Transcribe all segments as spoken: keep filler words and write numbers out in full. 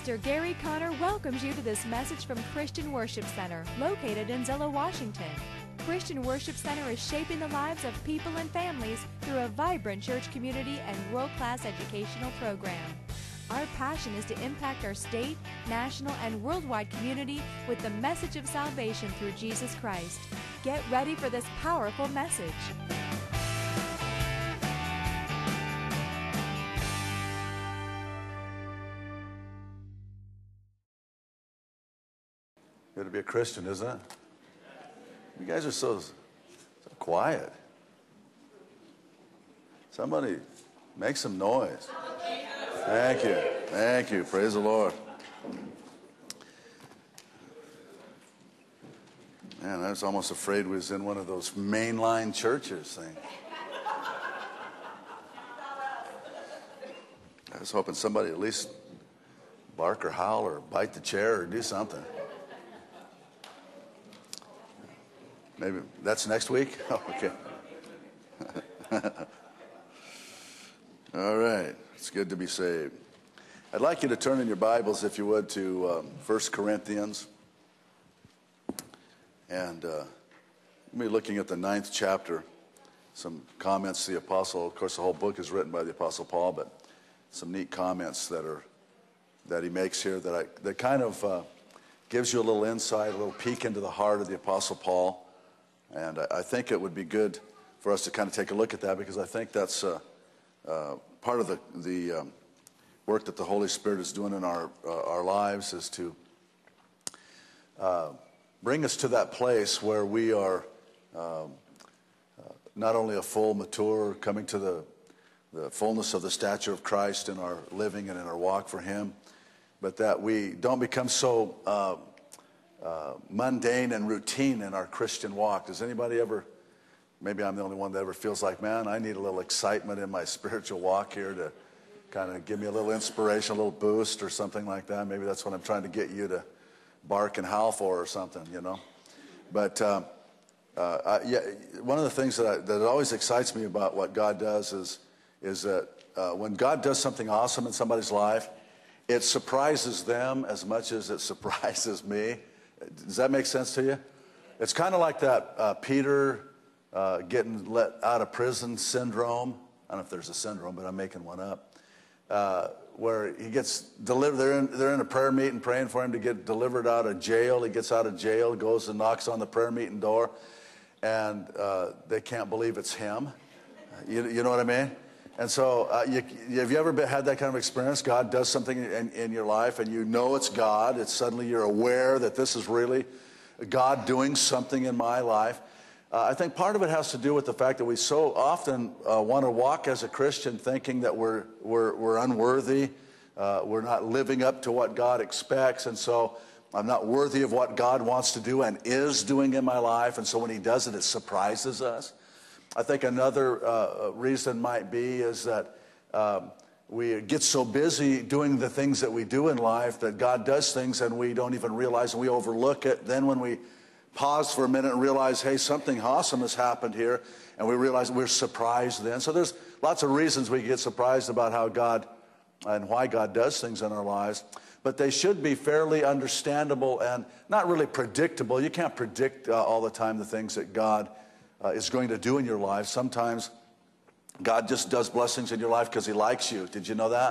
Pastor Gary Conner welcomes you to this message from Christian Worship Center, located in Zillow, Washington. Christian Worship Center is shaping the lives of people and families through a vibrant church community and world-class educational program. Our passion is to impact our state, national, and worldwide community with the message of salvation through Jesus Christ. Get ready for this powerful message. Good to be a Christian, isn't it? You guys are so, so quiet. Somebody make some noise. Thank you. Thank you. Praise the Lord. Man, I was almost afraid we was in one of those mainline churches thing. I was hoping somebody at least bark or howl or bite the chair or do something. Maybe that's next week? Oh, okay. All right. It's good to be saved. I'd like you to turn in your Bibles, if you would, to um, First Corinthians. And uh, we'll be looking at the ninth chapter. Some comments the apostle, of course, the whole book is written by the Apostle Paul, but some neat comments that are that he makes here that I that kind of uh, gives you a little insight, a little peek into the heart of the Apostle Paul. And I, I think it would be good for us to kind of take a look at that, because I think that's uh, uh, part of the the um, work that the Holy Spirit is doing in our uh, our lives is to uh, bring us to that place where we are um, uh, not only a full, mature, coming to the the fullness of the stature of Christ in our living and in our walk for Him, but that we don't become so uh, uh, mundane and routine in our Christian walk. Does anybody ever, maybe I'm the only one that ever feels like, man, I need a little excitement in my spiritual walk here to kind of give me a little inspiration, a little boost or something like that. Maybe that's what I'm trying to get you to bark and howl for or something, you know. But uh, uh, I, yeah, one of the things that, I, that always excites me about what God does is is that uh, when God does something awesome in somebody's life, it surprises them as much as it surprises me. Does that make sense to you? It's kind of like that uh, Peter uh, getting let out of prison syndrome. I don't know if there's a syndrome, but I'm making one up. Uh, where he gets delivered, they're in, they're in a prayer meeting praying for him to get delivered out of jail. He gets out of jail, goes and knocks on the prayer meeting door, and uh, they can't believe it's him. You, you know what I mean? And so uh, you, have you ever been, had that kind of experience? God does something in, in your life and you know it's God. It's suddenly you're aware that this is really God doing something in my life. Uh, I think part of it has to do with the fact that we so often uh, want to walk as a Christian thinking that we're, we're, we're unworthy. Uh, we're not living up to what God expects. And so I'm not worthy of what God wants to do and is doing in my life. And so when He does it, it surprises us. I think another uh, reason might be is that um, we get so busy doing the things that we do in life that God does things and we don't even realize, and we overlook it. Then when we pause for a minute and realize, hey, something awesome has happened here, and we realize we're surprised then. So there's lots of reasons we get surprised about how God and why God does things in our lives, but they should be fairly understandable and not really predictable. You can't predict uh, all the time the things that God Uh, is going to do in your life. Sometimes God just does blessings in your life because He likes you. Did you know that?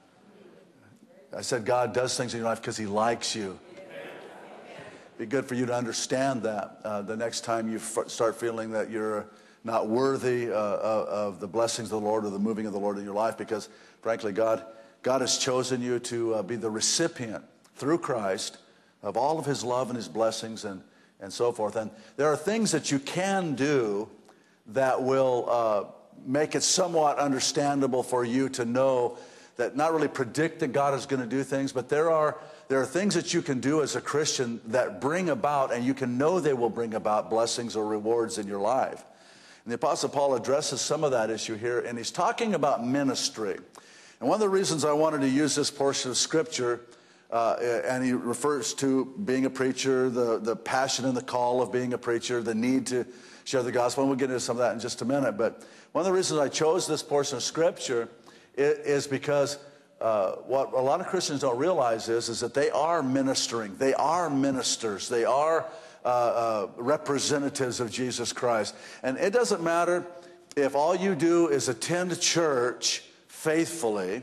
I said God does things in your life because He likes you. It'd be good for you to understand that uh, the next time you f- start feeling that you're not worthy uh, of the blessings of the Lord or the moving of the Lord in your life, because frankly God God has chosen you to uh, be the recipient through Christ of all of His love and His blessings and and so forth. And there are things that you can do that will uh, make it somewhat understandable for you to know that, not really predict that God is going to do things, but there are there are things that you can do as a Christian that bring about, and you can know they will bring about blessings or rewards in your life. And the Apostle Paul addresses some of that issue here, and he's talking about ministry. And one of the reasons I wanted to use this portion of Scripture, Uh, and he refers to being a preacher, the, the passion and the call of being a preacher, the need to share the gospel. And we'll get into some of that in just a minute. But one of the reasons I chose this portion of Scripture is, is because uh, what a lot of Christians don't realize is, is that they are ministering. They are ministers. They are uh, uh, representatives of Jesus Christ. And it doesn't matter if all you do is attend church faithfully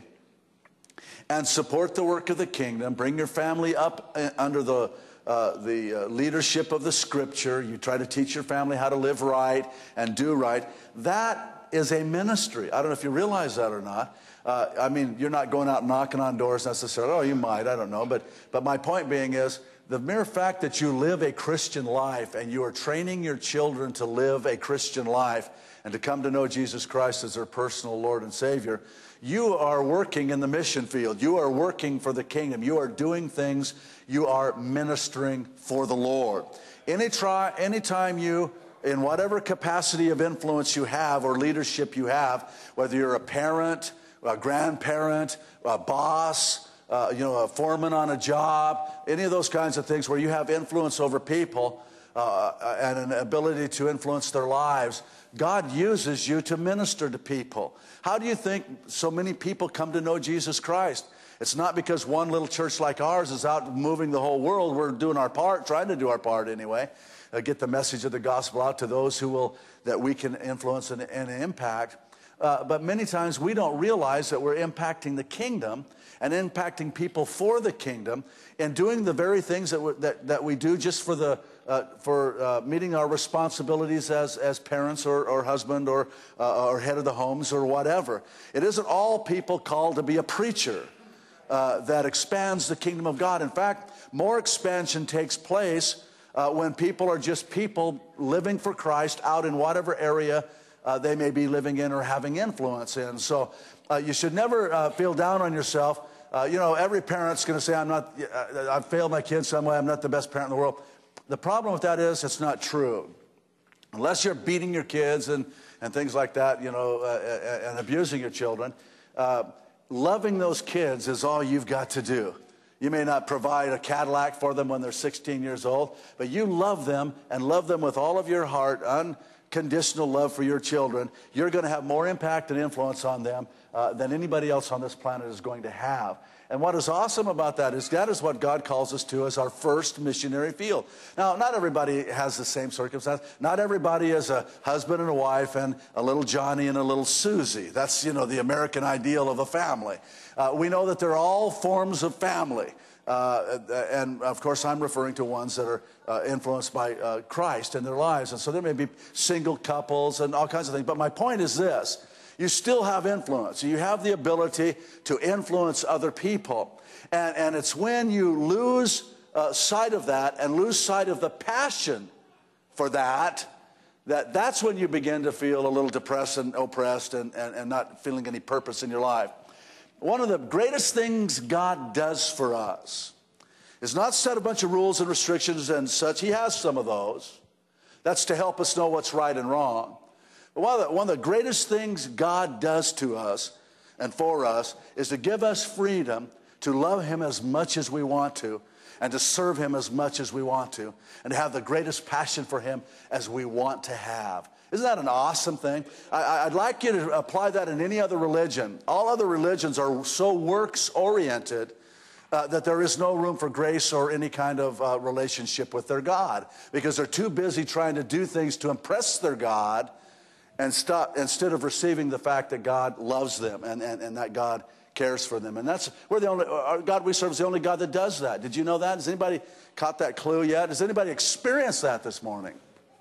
and support the work of the kingdom, bring your family up under the, uh, the uh, leadership of the Scripture. You try to teach your family how to live right and do right. That is a ministry. I don't know if you realize that or not. Uh, I mean, you're not going out knocking on doors necessarily. Oh, you might. I don't know. But, but my point being is, the mere fact that you live a Christian life and you are training your children to live a Christian life and to come to know Jesus Christ as their personal Lord and Savior, you are working in the mission field. You are working for the kingdom. You are doing things. You are ministering for the Lord. Any try, anytime you, in whatever capacity of influence you have or leadership you have, whether you're a parent, a grandparent, a boss, uh, you know, a foreman on a job, any of those kinds of things where you have influence over people uh, and an ability to influence their lives, God uses you to minister to people. How do you think so many people come to know Jesus Christ? It's not because one little church like ours is out moving the whole world. We're doing our part, trying to do our part anyway, uh, get the message of the gospel out to those who will, that we can influence and, and impact. Uh, but many times we don't realize that we're impacting the kingdom and impacting people for the kingdom and doing the very things that, we, that, that we do just for the Uh, for uh, meeting our responsibilities as, as parents or, or husband or, uh, or head of the homes or whatever. It isn't all people called to be a preacher uh, that expands the kingdom of God. In fact, more expansion takes place uh, when people are just people living for Christ out in whatever area uh, they may be living in or having influence in. So uh, you should never uh, feel down on yourself. Uh, you know, every parent's going to say, I'm not, uh, I've failed my kids some way, I'm not the best parent in the world. The problem with that is it's not true. Unless you're beating your kids and, and things like that, you know, uh, and abusing your children, uh, loving those kids is all you've got to do. You may not provide a Cadillac for them when they're sixteen years old, but you love them and love them with all of your heart, unconditional love for your children. You're going to have more impact and influence on them uh, than anybody else on this planet is going to have. And what is awesome about that is that is what God calls us to as our first missionary field. Now, not everybody has the same circumstance. Not everybody is a husband and a wife and a little Johnny and a little Susie. That's, you know, the American ideal of a family. Uh, we know that they're all forms of family. Uh, and, of course, I'm referring to ones that are uh, influenced by uh, Christ in their lives. And so there may be single couples and all kinds of things. But my point is this. You still have influence. You have the ability to influence other people. And, and it's when you lose uh, sight of that and lose sight of the passion for that, that that's when you begin to feel a little depressed and oppressed and, and, and not feeling any purpose in your life. One of the greatest things God does for us is not set a bunch of rules and restrictions and such. He has some of those. That's to help us know what's right and wrong. But one of, the, one of the greatest things God does to us and for us is to give us freedom to love him as much as we want to and to serve him as much as we want to and to have the greatest passion for him as we want to have. Isn't that an awesome thing? I, I'd like you to apply that in any other religion. All other religions are so works-oriented uh, that there is no room for grace or any kind of uh, relationship with their God because they're too busy trying to do things to impress their God and stop instead of receiving the fact that God loves them and, and, and that God cares for them. And that's, we're the only, our God we serve is the only God that does that. Did you know that? Has anybody caught that clue yet? Has anybody experienced that this morning?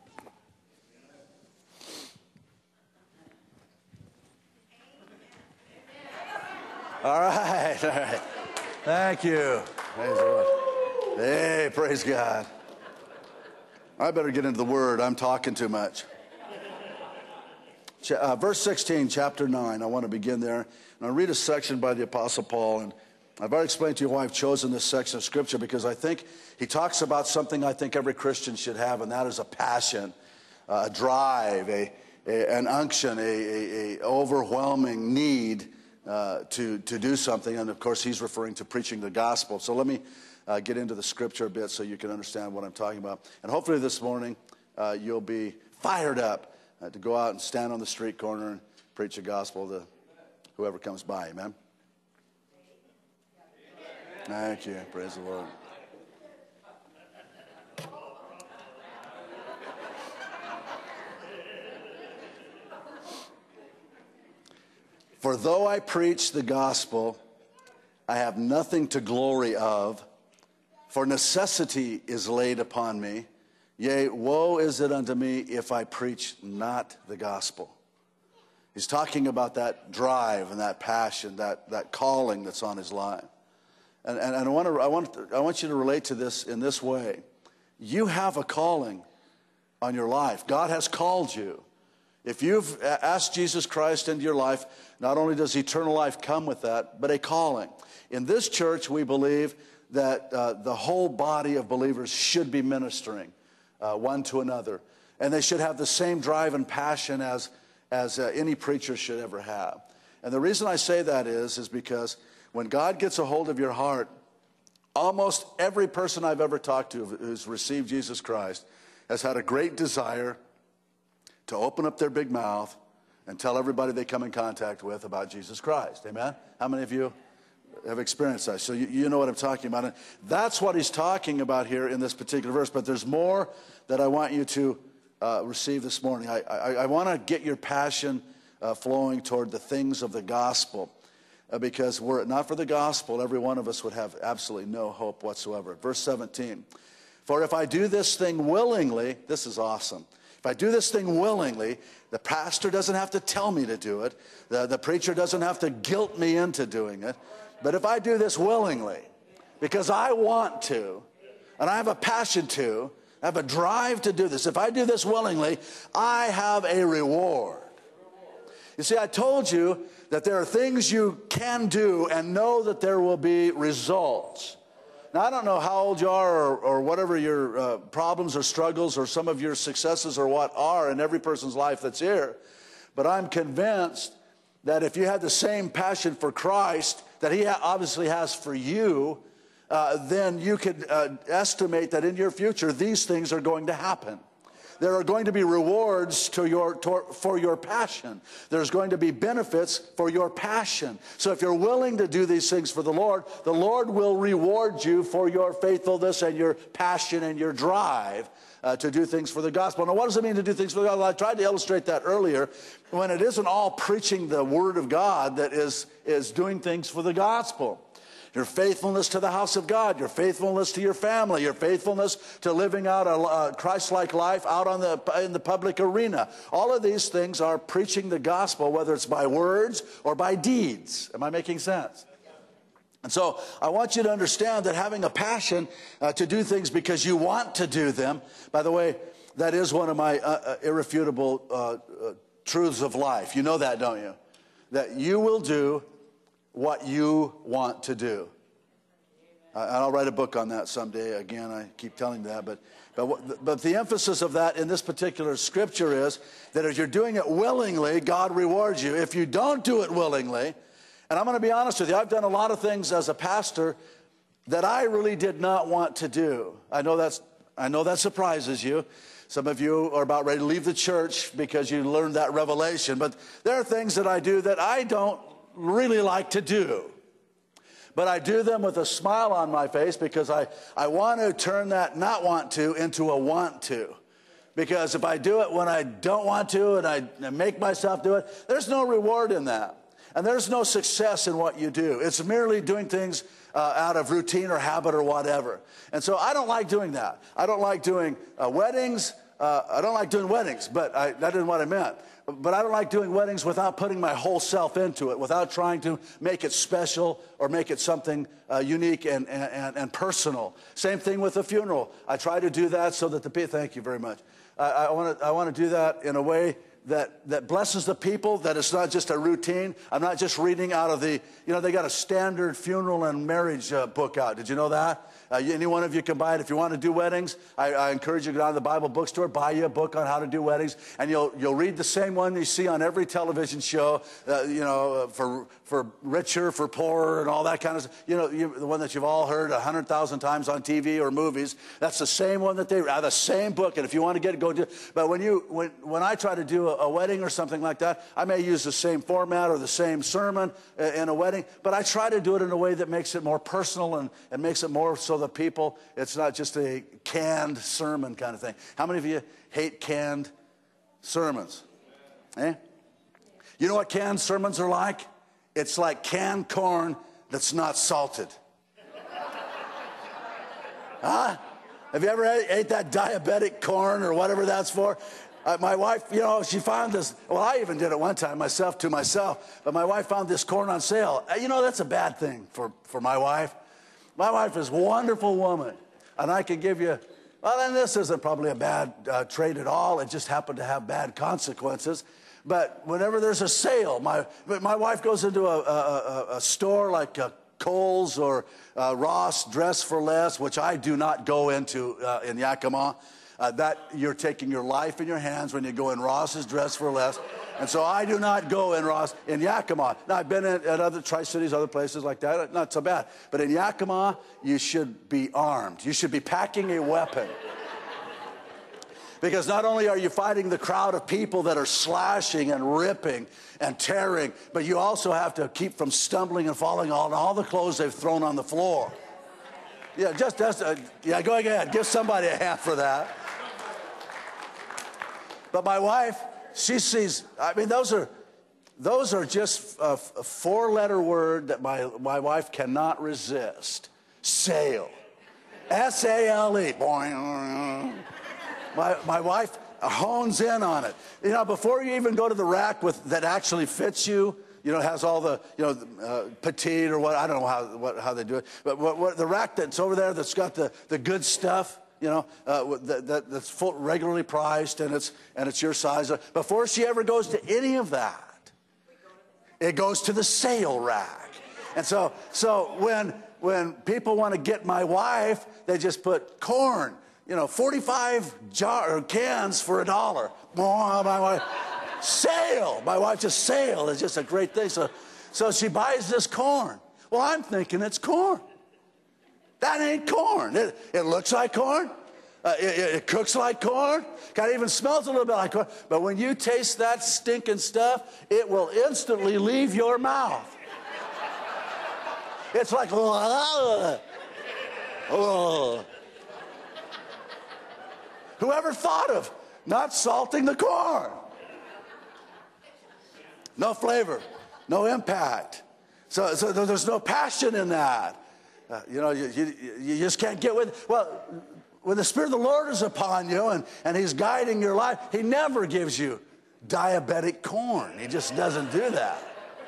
All right, all right. Thank you. Praise the Lord. Hey, praise God. I better get into the Word. I'm talking too much. Uh, verse sixteen, chapter nine. I want to begin there. And I'll read a section by the Apostle Paul. And I've already explained to you why I've chosen this section of Scripture, because I think he talks about something I think every Christian should have, and that is a passion, a drive, a, a, an unction, a, a, a overwhelming need uh, to, to do something. And, of course, he's referring to preaching the gospel. So let me uh, get into the Scripture a bit so you can understand what I'm talking about. And hopefully this morning uh, you'll be fired up Uh, to go out and stand on the street corner and preach the gospel to whoever comes by, amen? Thank you. Praise the Lord. For though I preach the gospel, I have nothing to glory of, for necessity is laid upon me. Yea, woe is it unto me if I preach not the gospel. He's talking about that drive and that passion, that, that calling that's on his life. And, and, and I, want to, I, want to, I want you to relate to this in this way. You have a calling on your life. God has called you. If you've asked Jesus Christ into your life, not only does eternal life come with that, but a calling. In this church, we believe that uh, the whole body of believers should be ministering uh, one to another. And they should have the same drive and passion as, as uh, any preacher should ever have. And the reason I say that is, is because when God gets a hold of your heart, almost every person I've ever talked to who's received Jesus Christ has had a great desire to open up their big mouth and tell everybody they come in contact with about Jesus Christ. Amen? How many of you have experienced that? So you, you know what I'm talking about. And that's what he's talking about here in this particular verse. But there's more that I want you to uh, receive this morning. I, I, I want to get your passion uh, flowing toward the things of the gospel. Uh, because were it not for the gospel, every one of us would have absolutely no hope whatsoever. Verse seventeen. For if I do this thing willingly, this is awesome. If I do this thing willingly, the pastor doesn't have to tell me to do it. The, the preacher doesn't have to guilt me into doing it. But if I do this willingly, because I want to, and I have a passion to, I have a drive to do this. If I do this willingly, I have a reward. You see, I told you that there are things you can do and know that there will be results. Now, I don't know how old you are or, or whatever your uh, problems or struggles or some of your successes or what are in every person's life that's here, but I'm convinced that if you had the same passion for Christ that he obviously has for you, uh, then you could uh, estimate that in your future these things are going to happen. There are going to be rewards to your, to, for your passion. There's going to be benefits for your passion. So if you're willing to do these things for the Lord, the Lord will reward you for your faithfulness and your passion and your drive uh, to do things for the gospel. Now, what does it mean to do things for the gospel? I tried to illustrate that earlier. When it isn't all preaching the word of God that is, is doing things for the gospel. Your faithfulness to the house of God, your faithfulness to your family, your faithfulness to living out a Christ-like life out on the, in the public arena. All of these things are preaching the gospel, whether it's by words or by deeds. Am I making sense? And so I want you to understand that having a passion uh, to do things because you want to do them, by the way, that is one of my uh, uh, irrefutable uh, uh, truths of life. You know that, don't you? That you will do what you want to do. Uh, and I'll write a book on that someday. Again, I keep telling you that. But, but, but the emphasis of that in this particular scripture is that if you're doing it willingly, God rewards you. If you don't do it willingly, and I'm going to be honest with you, I've done a lot of things as a pastor that I really did not want to do. I know that's, I know that surprises you. Some of you are about ready to leave the church because you learned that revelation. But there are things that I do that I don't really like to do. But I do them with a smile on my face because I, I want to turn that not want to into a want to. Because if I do it when I don't want to and I make myself do it, there's no reward in that. And there's no success in what you do. It's merely doing things uh, out of routine or habit or whatever. And so I don't like doing that. I don't like doing uh, weddings. Uh, I don't like doing weddings, but I, that isn't what I meant. But I don't like doing weddings without putting my whole self into it, without trying to make it special or make it something uh, unique and, and, and personal. Same thing with a funeral. I try to do that so that the people, thank you very much. I, I want to I want to do that in a way that, that blesses the people, that it's not just a routine. I'm not just reading out of the, you know, they got a standard funeral and marriage uh, book out. Did you know that? Uh, any one of you can buy it. If you want to do weddings, I, I encourage you to go down to the Bible bookstore, buy you a book on how to do weddings, and you'll you'll read the same one you see on every television show, uh, you know, for for richer, for poorer, and all that kind of stuff. You know, you, the one that you've all heard a hundred thousand times on T V or movies. That's the same one that they, uh, the same book. And if you want to get it, go do it. But when you when when I try to do a, a, a wedding or something like that, I may use the same format or the same sermon in a wedding, but I try to do it in a way that makes it more personal and, and makes it more so that people, it's not just a canned sermon kind of thing. How many of you hate canned sermons? Eh? You know what canned sermons are like? It's like canned corn that's not salted. Huh? Have you ever ate, ate that diabetic corn or whatever that's for? Uh, my wife, you know, she found this. Well, I even did it one time myself to myself. But my wife found this corn on sale. Uh, you know, that's a bad thing for, for my wife. My wife is a wonderful woman. And I can give you, well, then this isn't probably a bad uh, trade at all. It just happened to have bad consequences. But whenever there's a sale, my, my wife goes into a, a, a store like a Kohl's or uh, Ross Dress for Less, which I do not go into uh, in Yakima. Uh, that you're taking your life in your hands when you go in Ross's Dress for Less. And so I do not go in Ross, in Yakima. Now, I've been at, at other Tri-Cities, other places like that. Not so bad. But in Yakima, you should be armed. You should be packing a weapon. Because not only are you fighting the crowd of people that are slashing and ripping and tearing, but you also have to keep from stumbling and falling on all the clothes they've thrown on the floor. Yeah, just, just uh, yeah, go ahead. Give somebody a hand for that. But my wife, she sees, I mean, those are, those are just a, a four-letter word that my, my wife cannot resist. Sale. S A L E. Boing. My, my wife hones in on it. You know, before you even go to the rack with that actually fits you, you know, has all the, you know, uh, petite or what, I don't know how, what, how they do it, but what, what, the rack that's over there that's got the, the good stuff, you know, uh, that, that, that's full, regularly priced and it's, and it's your size. Before she ever goes to any of that, it goes to the sale rack. And so, so when, when people want to get my wife, they just put corn. You know, forty-five jar or cans for a dollar. Oh, my wife, sale. My wife just sale is just a great thing. So, so she buys this corn. Well, I'm thinking it's corn. That ain't corn. It, it looks like corn. Uh, it, it cooks like corn. Kind of even smells a little bit like corn. But when you taste that stinking stuff, it will instantly leave your mouth. It's like, oh, oh. Whoever thought of not salting the corn? No flavor, no impact. So, so there's no passion in that. Uh, you know, you, you, you just can't get with it. Well, when the Spirit of the Lord is upon you and, and He's guiding your life, He never gives you diabetic corn. He just doesn't do that.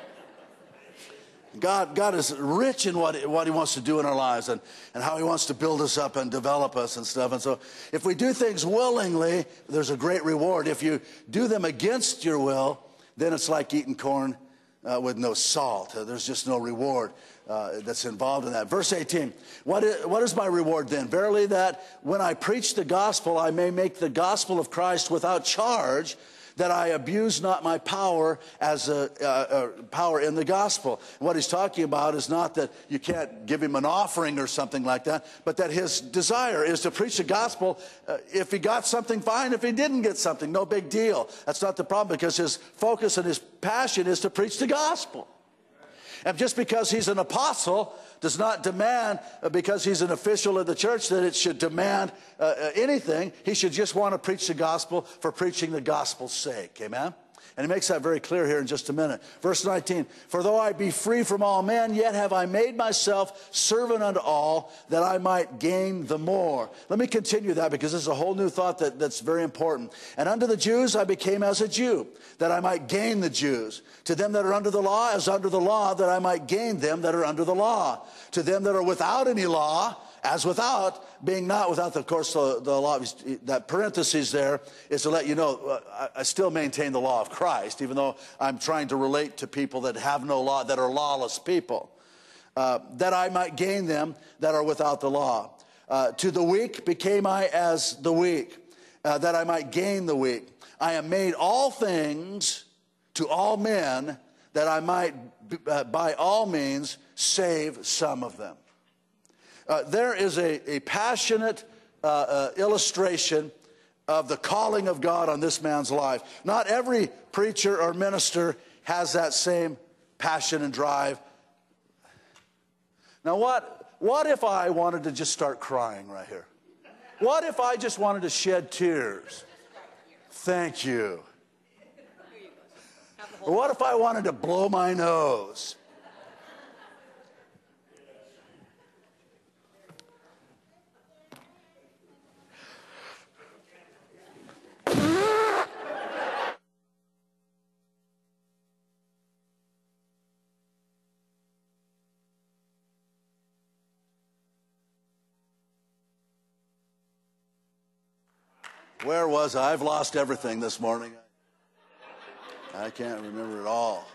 God, God is rich in what, what He wants to do in our lives and, and how He wants to build us up and develop us and stuff. And so if we do things willingly, there's a great reward. If you do them against your will, then it's like eating corn uh, with no salt. Uh, there's just no reward uh, that's involved in that. Verse eighteen, what is, what is my reward then? Verily that when I preach the gospel, I may make the gospel of Christ without charge, that I abuse not my power as a uh, uh, power in the gospel. What he's talking about is not that you can't give him an offering or something like that, but that his desire is to preach the gospel. Uh, if he got something, fine. If he didn't get something, no big deal. That's not the problem, because his focus and his passion is to preach the gospel. And just because he's an apostle does not demand, uh, because he's an official of the church, that it should demand uh, uh, anything. He should just want to preach the gospel for preaching the gospel's sake. Amen? And he makes that very clear here in just a minute. Verse nineteen, for though I be free from all men, yet have I made myself servant unto all, that I might gain the more. Let me continue that, because this is a whole new thought that, that's very important. And unto the Jews I became as a Jew, that I might gain the Jews. To them that are under the law, as under the law, that I might gain them that are under the law. To them that are without any law, as without, being not without, the, of course, the, the law, that parenthesis there is to let you know, uh, I, I still maintain the law of Christ, even though I'm trying to relate to people that have no law, that are lawless people, uh, that I might gain them that are without the law. Uh, to the weak became I as the weak, uh, that I might gain the weak. I am made all things to all men, that I might uh, by all means save some of them. Uh, there is a, a passionate uh, uh, illustration of the calling of God on this man's life. Not every preacher or minister has that same passion and drive. Now what, what if I wanted to just start crying right here? What if I just wanted to shed tears? Thank you. Or what if I wanted to blow my nose? Where was I? I've lost everything this morning. I can't remember it all.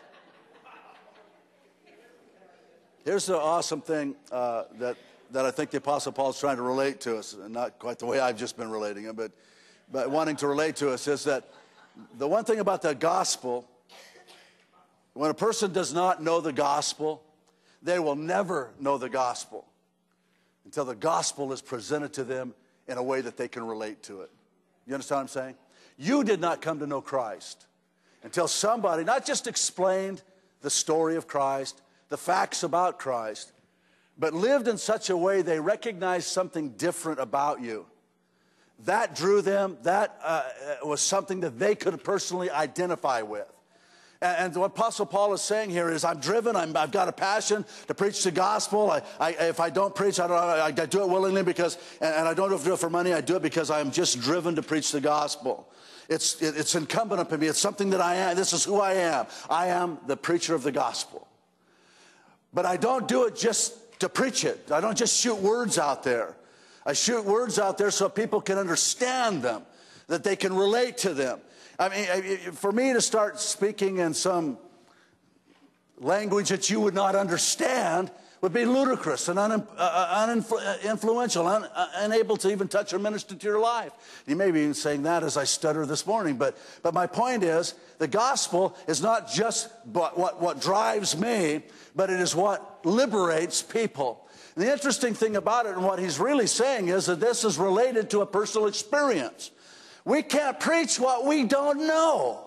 Here's the awesome thing uh, that, that I think the Apostle Paul is trying to relate to us, and not quite the way I've just been relating it, but, but wanting to relate to us, is that the one thing about the gospel, when a person does not know the gospel, they will never know the gospel until the gospel is presented to them in a way that they can relate to it. You understand what I'm saying? You did not come to know Christ until somebody not just explained the story of Christ, the facts about Christ, but lived in such a way they recognized something different about you. That drew them, that uh, was something that they could personally identify with. And, and what Apostle Paul is saying here is, I'm driven, I'm, I've got a passion to preach the gospel. I, I, if I don't preach, I, don't, I, I do it willingly because, and, and I don't do it for money, I do it because I'm just driven to preach the gospel. It's, it, it's incumbent upon me. It's something that I am. This is who I am. I am the preacher of the gospel. But I don't do it just to preach it. I don't just shoot words out there. I shoot words out there so people can understand them, that they can relate to them. I mean, for me to start speaking in some language that you would not understand would be ludicrous and un, uh, uninfluential, un, uh, unable to even touch or minister to your life. You may be even saying that as I stutter this morning, but, but my point is, the gospel is not just what, what, what drives me, but it is what liberates people. And the interesting thing about it, and what he's really saying, is that this is related to a personal experience. We can't preach what we don't know.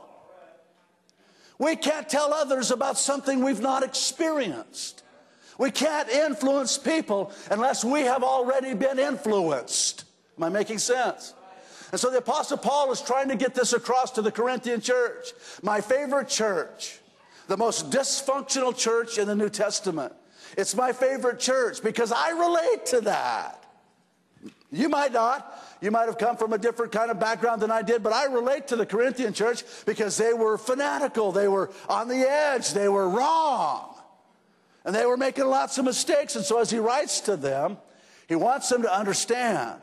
We can't tell others about something we've not experienced. We can't influence people unless we have already been influenced. Am I making sense? And so the Apostle Paul is trying to get this across to the Corinthian church. My favorite church, the most dysfunctional church in the New Testament. It's my favorite church because I relate to that. You might not. You might have come from a different kind of background than I did, but I relate to the Corinthian church because they were fanatical. They were on the edge. They were wrong. And they were making lots of mistakes. And so as he writes to them, he wants them to understand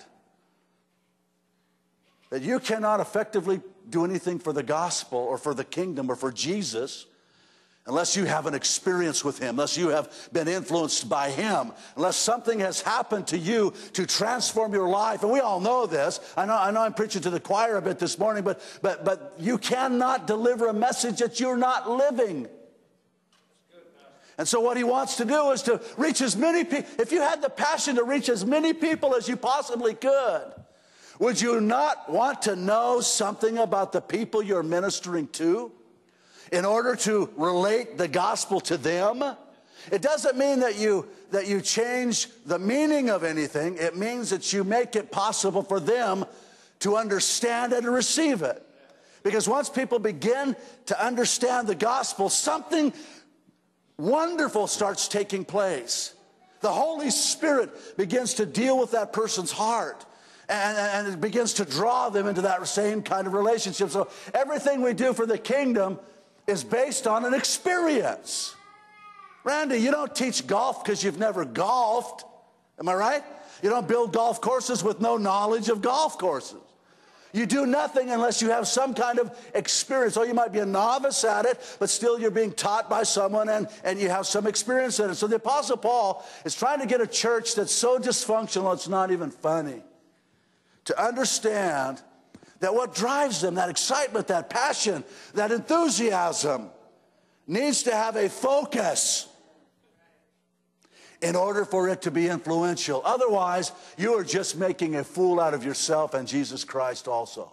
that you cannot effectively do anything for the gospel or for the kingdom or for Jesus unless you have an experience with him, unless you have been influenced by him, unless something has happened to you to transform your life. And we all know this. I know, I know I'm preaching to the choir a bit this morning, but, but, but you cannot deliver a message that you're not living. And so what he wants to do is to reach as many people. If you had the passion to reach as many people as you possibly could, would you not want to know something about the people you're ministering to in order to relate the gospel to them? It doesn't mean that you, that you change the meaning of anything. It means that you make it possible for them to understand and to receive it. Because once people begin to understand the gospel, something wonderful starts taking place. The Holy Spirit begins to deal with that person's heart. And, and it begins to draw them into that same kind of relationship. So everything we do for the kingdom is based on an experience. Randy, you don't teach golf because you've never golfed. Am I right? You don't build golf courses with no knowledge of golf courses. You do nothing unless you have some kind of experience. Or you might be a novice at it, but still you're being taught by someone and, and you have some experience in it. So the Apostle Paul is trying to get a church that's so dysfunctional it's not even funny to understand that what drives them, that excitement, that passion, that enthusiasm, needs to have a focus. in order for it to be influential. Otherwise, you are just making a fool out of yourself and Jesus Christ also.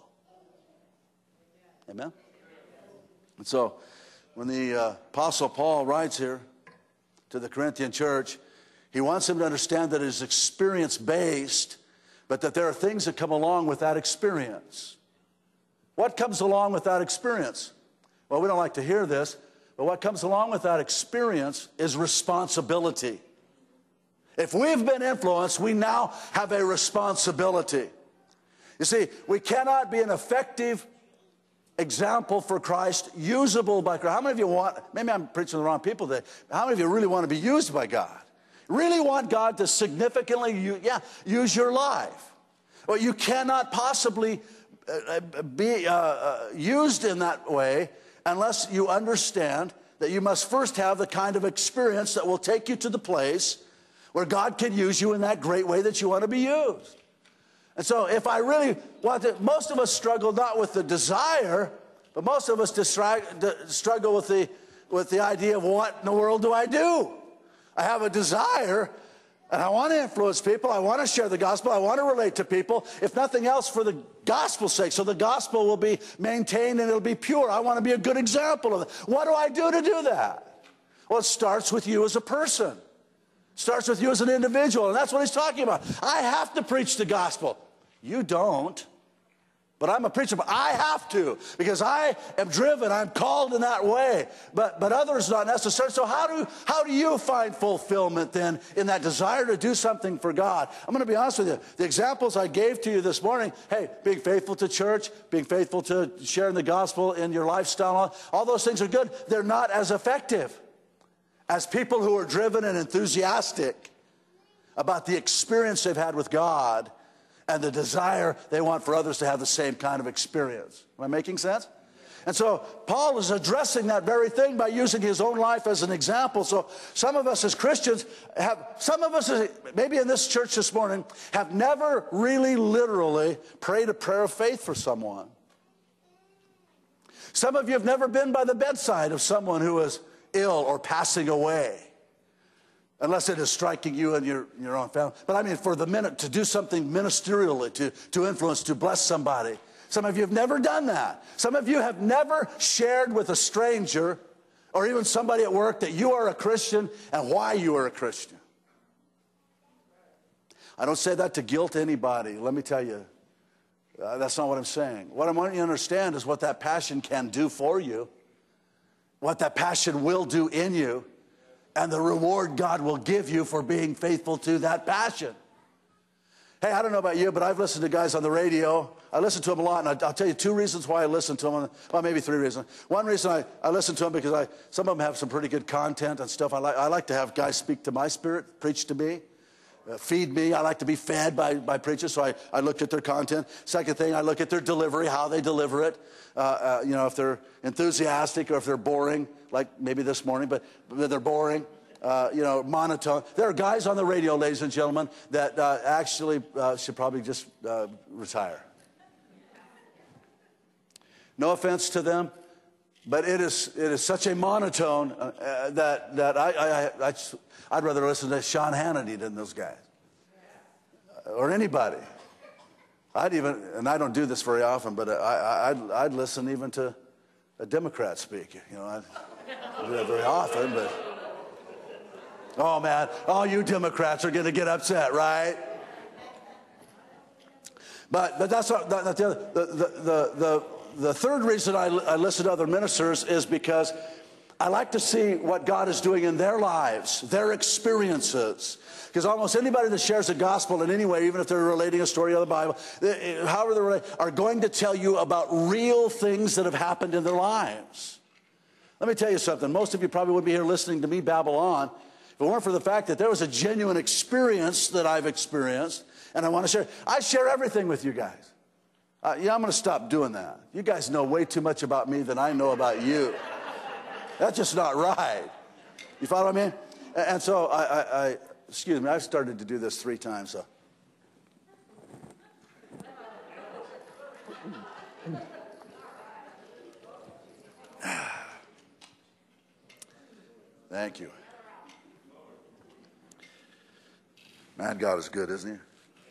Amen? And so, when the uh, Apostle Paul writes here to the Corinthian church, he wants them to understand that it is experience-based, but that there are things that come along with that experience. What comes along with that experience? Well, we don't like to hear this, but what comes along with that experience is responsibility. If we've been influenced, we now have a responsibility. You see, we cannot be an effective example for Christ, usable by Christ. How many of you want, maybe I'm preaching to the wrong people today, how many of you really want to be used by God? Really want God to significantly, yeah, use your life? Well, you cannot possibly uh, be uh, uh, used in that way unless you understand that you must first have the kind of experience that will take you to the place where God can use you in that great way that you want to be used. And so if I really want to, most of us struggle not with the desire, but most of us struggle with the, with the idea of what in the world do I do? I have a desire, and I want to influence people. I want to share the gospel. I want to relate to people, if nothing else, for the gospel's sake. So the gospel will be maintained and it'll be pure. I want to be a good example of it. What do I do to do that? Well, it starts with you as a person. It starts with you as an individual, and that's what he's talking about. I have to preach the gospel. You don't. But I'm a preacher, but I have to, because I am driven, I'm called in that way. But but others not necessarily. So how do how do you find fulfillment then in that desire to do something for God? I'm going to be honest with you. The examples I gave to you this morning, hey, being faithful to church, being faithful to sharing the gospel in your lifestyle, all those things are good. They're not as effective as people who are driven and enthusiastic about the experience they've had with God and the desire they want for others to have the same kind of experience. Am I making sense? And so Paul is addressing that very thing by using his own life as an example. So some of us as Christians have, some of us maybe in this church this morning have never really literally prayed a prayer of faith for someone. Some of you have never been by the bedside of someone who is ill or passing away. Unless it is striking you and your, your own family. But I mean, for the minute, to do something ministerially, to, to influence, to bless somebody. Some of you have never done that. Some of you have never shared with a stranger or even somebody at work that you are a Christian and why you are a Christian. I don't say that to guilt anybody. Let me tell you, uh, that's not what I'm saying. What I want you to understand is what that passion can do for you, what that passion will do in you, and the reward God will give you for being faithful to that passion. Hey, I don't know about you, but I've listened to guys on the radio. I listen to them a lot, and I'll tell you two reasons why I listen to them. Well, maybe three reasons. One reason I, I listen to them because I, some of them have some pretty good content and stuff. I like, I like to have guys speak to my spirit, preach to me, uh, feed me. I like to be fed by, by preachers, so I, I look at their content. Second thing, I look at their delivery, how they deliver it. Uh, uh, you know, if they're enthusiastic or if they're boring, like maybe this morning, but they're boring. Uh, you know, monotone. There are guys on the radio, ladies and gentlemen, that uh, actually uh, should probably just uh, retire. No offense to them, but it is it is such a monotone uh, that that I, I, I I'd rather listen to Sean Hannity than those guys or anybody. I'd even, and I don't do this very often, but I, I I'd, I'd listen even to a Democrat speak. You know, I don't do that very often, but. Oh, man, all you Democrats are going to get upset, right? But, but that's not, that, that's the, other, the, the, the, the third reason I, I listen to other ministers is because I like to see what God is doing in their lives, their experiences. Because almost anybody that shares the gospel in any way, even if they're relating a story of the Bible, however they're related, are going to tell you about real things that have happened in their lives. Let me tell you something. Most of you probably would be here listening to me babble on if it weren't for the fact that there was a genuine experience that I've experienced, and I want to share. I share everything with you guys. Uh, yeah, I'm going to stop doing that. You guys know way too much about me than I know about you. That's just not right. You follow what I mean? And, and so, I, I, I, excuse me, I've started to do this three times, so. Thank you. Man, God is good, isn't he?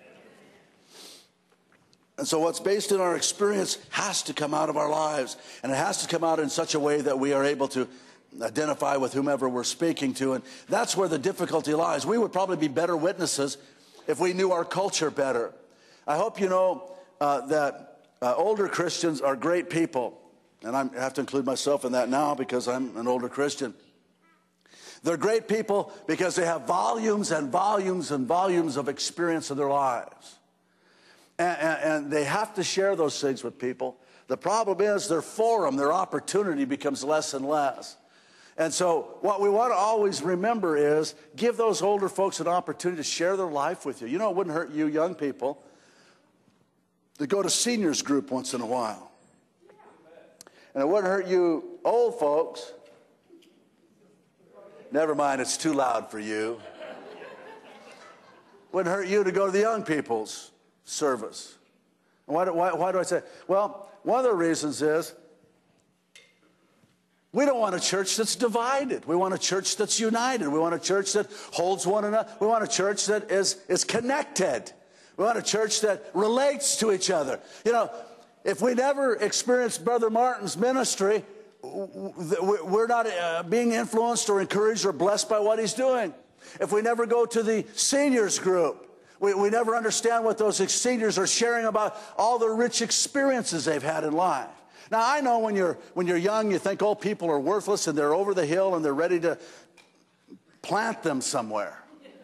And so what's based in our experience has to come out of our lives. And it has to come out in such a way that we are able to identify with whomever we're speaking to. And that's where the difficulty lies. We would probably be better witnesses if we knew our culture better. I hope you know uh, that uh, older Christians are great people. And I'm, I have to include myself in that now because I'm an older Christian. They're great people because they have volumes and volumes and volumes of experience in their lives. And, and, and they have to share those things with people. The problem is their forum, their opportunity becomes less and less. And so what we want to always remember is give those older folks an opportunity to share their life with you. You know, it wouldn't hurt you young people to go to seniors group once in a while. And it wouldn't hurt you old folks. Never mind, it's too loud for you. Wouldn't hurt you to go to the young people's service. Why do, why, why do I say? Well, one of the reasons is we don't want a church that's divided. We want a church that's united. We want a church that holds one another. We want a church that is, is connected. We want a church that relates to each other. You know, if we never experienced Brother Martin's ministry, we're not uh, being influenced or encouraged or blessed by what he's doing. If we never go to the seniors group, we, we never understand what those seniors are sharing about all the rich experiences they've had in life. Now, I know when you're, when you're young, you think old people are worthless and they're over the hill and they're ready to plant them somewhere.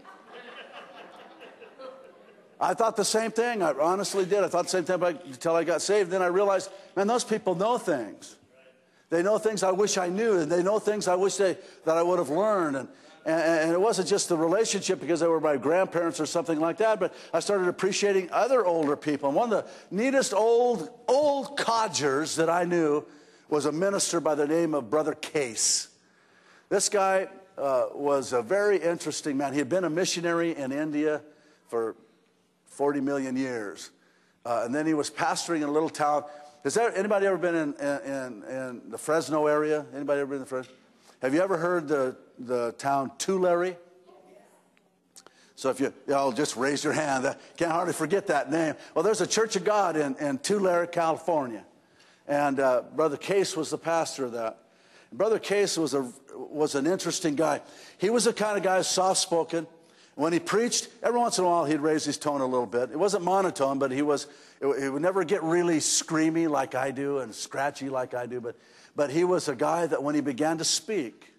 I thought the same thing. I honestly did. I thought the same thing until I got saved. Then I realized, man, those people know things. They know things I wish I knew, and they know things I wish they, that I would have learned. And, and, and it wasn't just the relationship because they were my grandparents or something like that, but I started appreciating other older people. And one of the neatest old, old codgers that I knew was a minister by the name of Brother Case. This guy uh, was a very interesting man. He had been a missionary in India for forty million years. Uh, and then he was pastoring in a little town. Has there, anybody ever been in, in, in the Fresno area? Anybody ever been in the Fresno? Have you ever heard the, the town Tulare? So if you, y'all just raise your hand. I can't hardly forget that name. Well, there's a Church of God in, in Tulare, California. And uh, Brother Case was the pastor of that. Brother Case was, a, was an interesting guy. He was the kind of guy soft-spoken. When he preached, every once in a while he'd raise his tone a little bit. It wasn't monotone, but he was. It, it would never get really screamy like I do and scratchy like I do. But, but he was a guy that when he began to speak,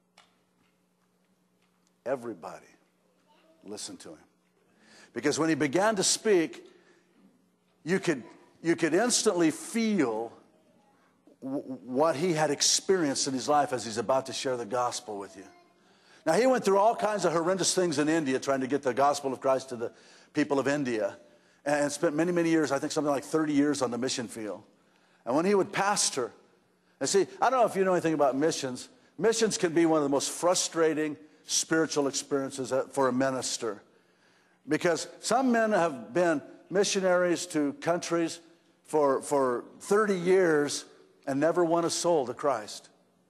everybody listened to him. Because when he began to speak, you could, you could instantly feel w- what he had experienced in his life as he's about to share the gospel with you. Now, he went through all kinds of horrendous things in India trying to get the gospel of Christ to the people of India and spent many, many years, I think something like thirty years on the mission field. And when he would pastor, and see, I don't know if you know anything about missions. Missions can be one of the most frustrating spiritual experiences for a minister because some men have been missionaries to countries for, for thirty years and never won a soul to Christ.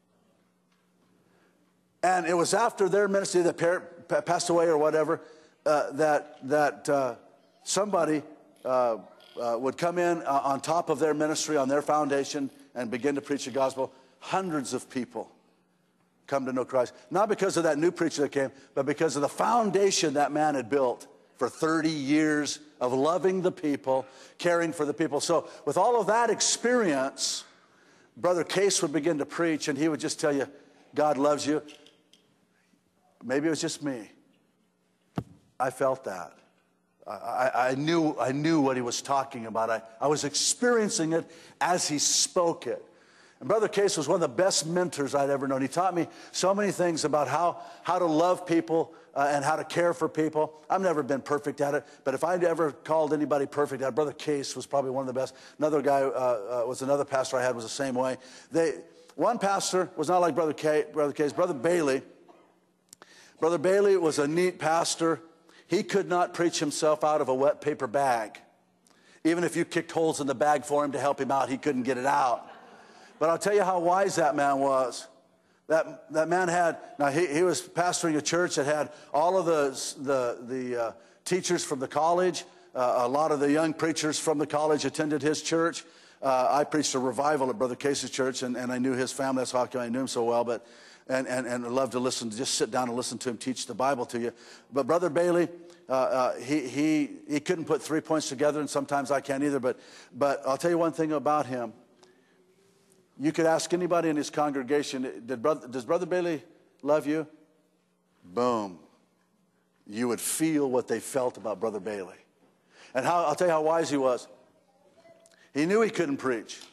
And it was after their ministry that parent passed away or whatever, uh, that, that uh, somebody uh, uh, would come in uh, on top of their ministry, on their foundation, and begin to preach the gospel. Hundreds of people come to know Christ. Not because of that new preacher that came, but because of the foundation that man had built for thirty years of loving the people, caring for the people. So with all of that experience, Brother Case would begin to preach, and he would just tell you, God loves you. Maybe it was just me. I felt that. I, I, I, knew, I knew what he was talking about. I, I was experiencing it as he spoke it. And Brother Case was one of the best mentors I'd ever known. He taught me so many things about how, how to love people uh, and how to care for people. I've never been perfect at it, but if I'd ever called anybody perfect at it, Brother Case was probably one of the best. Another guy uh, uh, was another pastor I had was the same way. They, one pastor was not like Brother Case. Brother Case. Brother Bailey. Brother Bailey was a neat pastor. He could not preach himself out of a wet paper bag. Even if you kicked holes in the bag for him to help him out, he couldn't get it out. But I'll tell you how wise that man was. That, that man had, now he, he was pastoring a church that had all of the, the, the uh, teachers from the college. Uh, a lot of the young preachers from the college attended his church. Uh, I preached a revival at Brother Casey's church, and, and I knew his family. That's how I knew him so well. But and, and, and I loved to listen, just sit down and listen to him teach the Bible to you. But Brother Bailey, uh, uh, he, he, he couldn't put three points together, and sometimes I can't either. But, but I'll tell you one thing about him. You could ask anybody in his congregation, Did brother, does Brother Bailey love you? Boom. You would feel what they felt about Brother Bailey. And how, I'll tell you how wise he was. He knew he couldn't preach.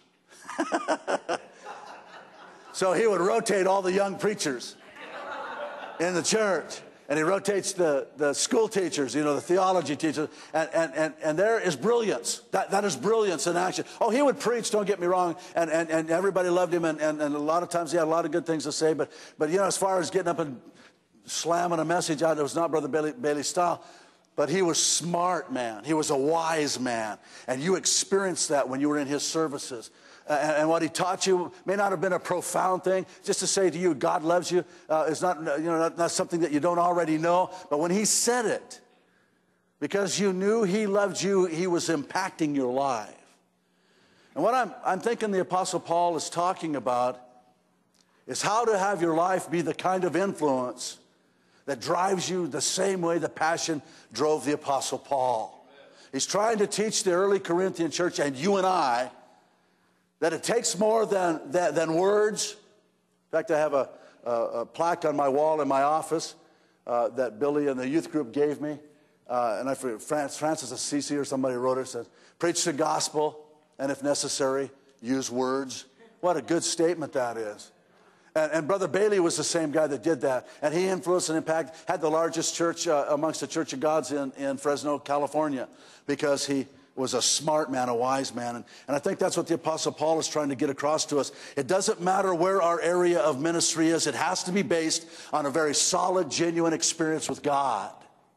So he would rotate all the young preachers in the church. And he rotates the, the school teachers, you know, the theology teachers. And, and, and, and there is brilliance. That, that is brilliance in action. Oh, he would preach, don't get me wrong. And, and, and everybody loved him. And, and, and a lot of times he had a lot of good things to say. But, but you know, as far as getting up and slamming a message out, it was not Brother Bailey, Bailey's style. But he was smart, man. He was a wise man. And you experienced that when you were in his services. Uh, and, and what he taught you may not have been a profound thing. Just to say to you, God loves you, uh, is not, you know, not, not something that you don't already know. But when he said it, because you knew he loved you, he was impacting your life. And what I'm, I'm thinking the Apostle Paul is talking about is how to have your life be the kind of influence that drives you the same way the passion drove the Apostle Paul. He's trying to teach the early Corinthian church and you and I that it takes more than, than, than words. In fact, I have a, a, a plaque on my wall in my office uh, that Billy and the youth group gave me. Uh, and I forget, Francis Assisi or somebody wrote it. It says, preach the gospel, and if necessary, use words. What a good statement that is. And, and Brother Bailey was the same guy that did that. And he influenced and impacted, had the largest church uh, amongst the Church of Gods in, in Fresno, California, because he was a smart man, a wise man. And, and I think that's what the Apostle Paul is trying to get across to us. It doesn't matter where our area of ministry is. It has to be based on a very solid, genuine experience with God.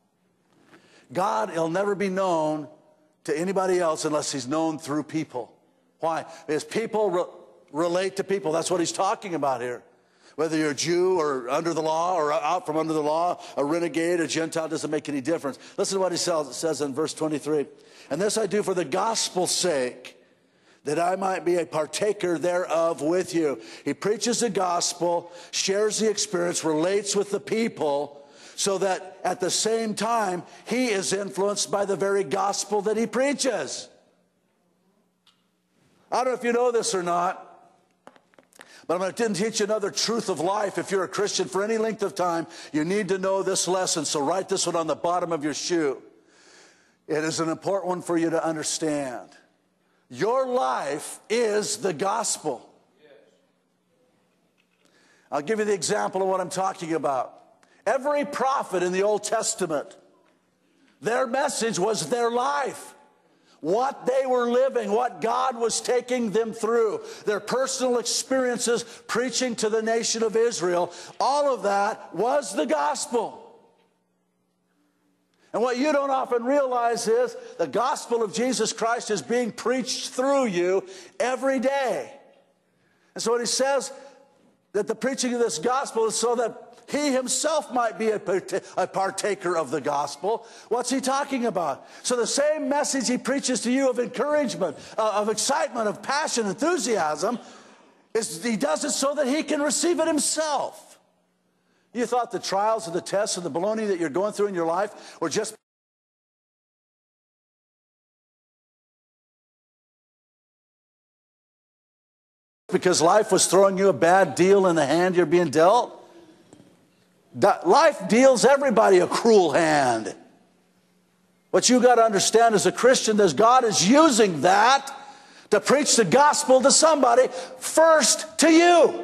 God, he'll never be known to anybody else unless he's known through people. Why? Because people re relate to people. That's what he's talking about here. Whether you're a Jew or under the law or out from under the law, a renegade, a Gentile, doesn't make any difference. Listen to what he says in verse twenty-three. And this I do for the gospel's sake, that I might be a partaker thereof with you. He preaches the gospel, shares the experience, relates with the people, so that at the same time, he is influenced by the very gospel that he preaches. I don't know if you know this or not, but I'm going to teach you another truth of life. If you're a Christian for any length of time, you need to know this lesson. So write this one on the bottom of your shoe. It is an important one for you to understand. Your life is the gospel. I'll give you the example of what I'm talking about. Every prophet in the Old Testament, their message was their life. What they were living, what God was taking them through, their personal experiences preaching to the nation of Israel, all of that was the gospel. And what you don't often realize is the gospel of Jesus Christ is being preached through you every day. And so when he says that the preaching of this gospel is so that he himself might be a partaker of the gospel, what's he talking about? So the same message he preaches to you of encouragement, uh, of excitement, of passion, enthusiasm, is he does it so that he can receive it himself. You thought the trials and the tests and the baloney that you're going through in your life were just because life was throwing you a bad deal in the hand you're being dealt? Life deals everybody a cruel hand. What you got to understand as a Christian is God is using that to preach the gospel to somebody, first to you.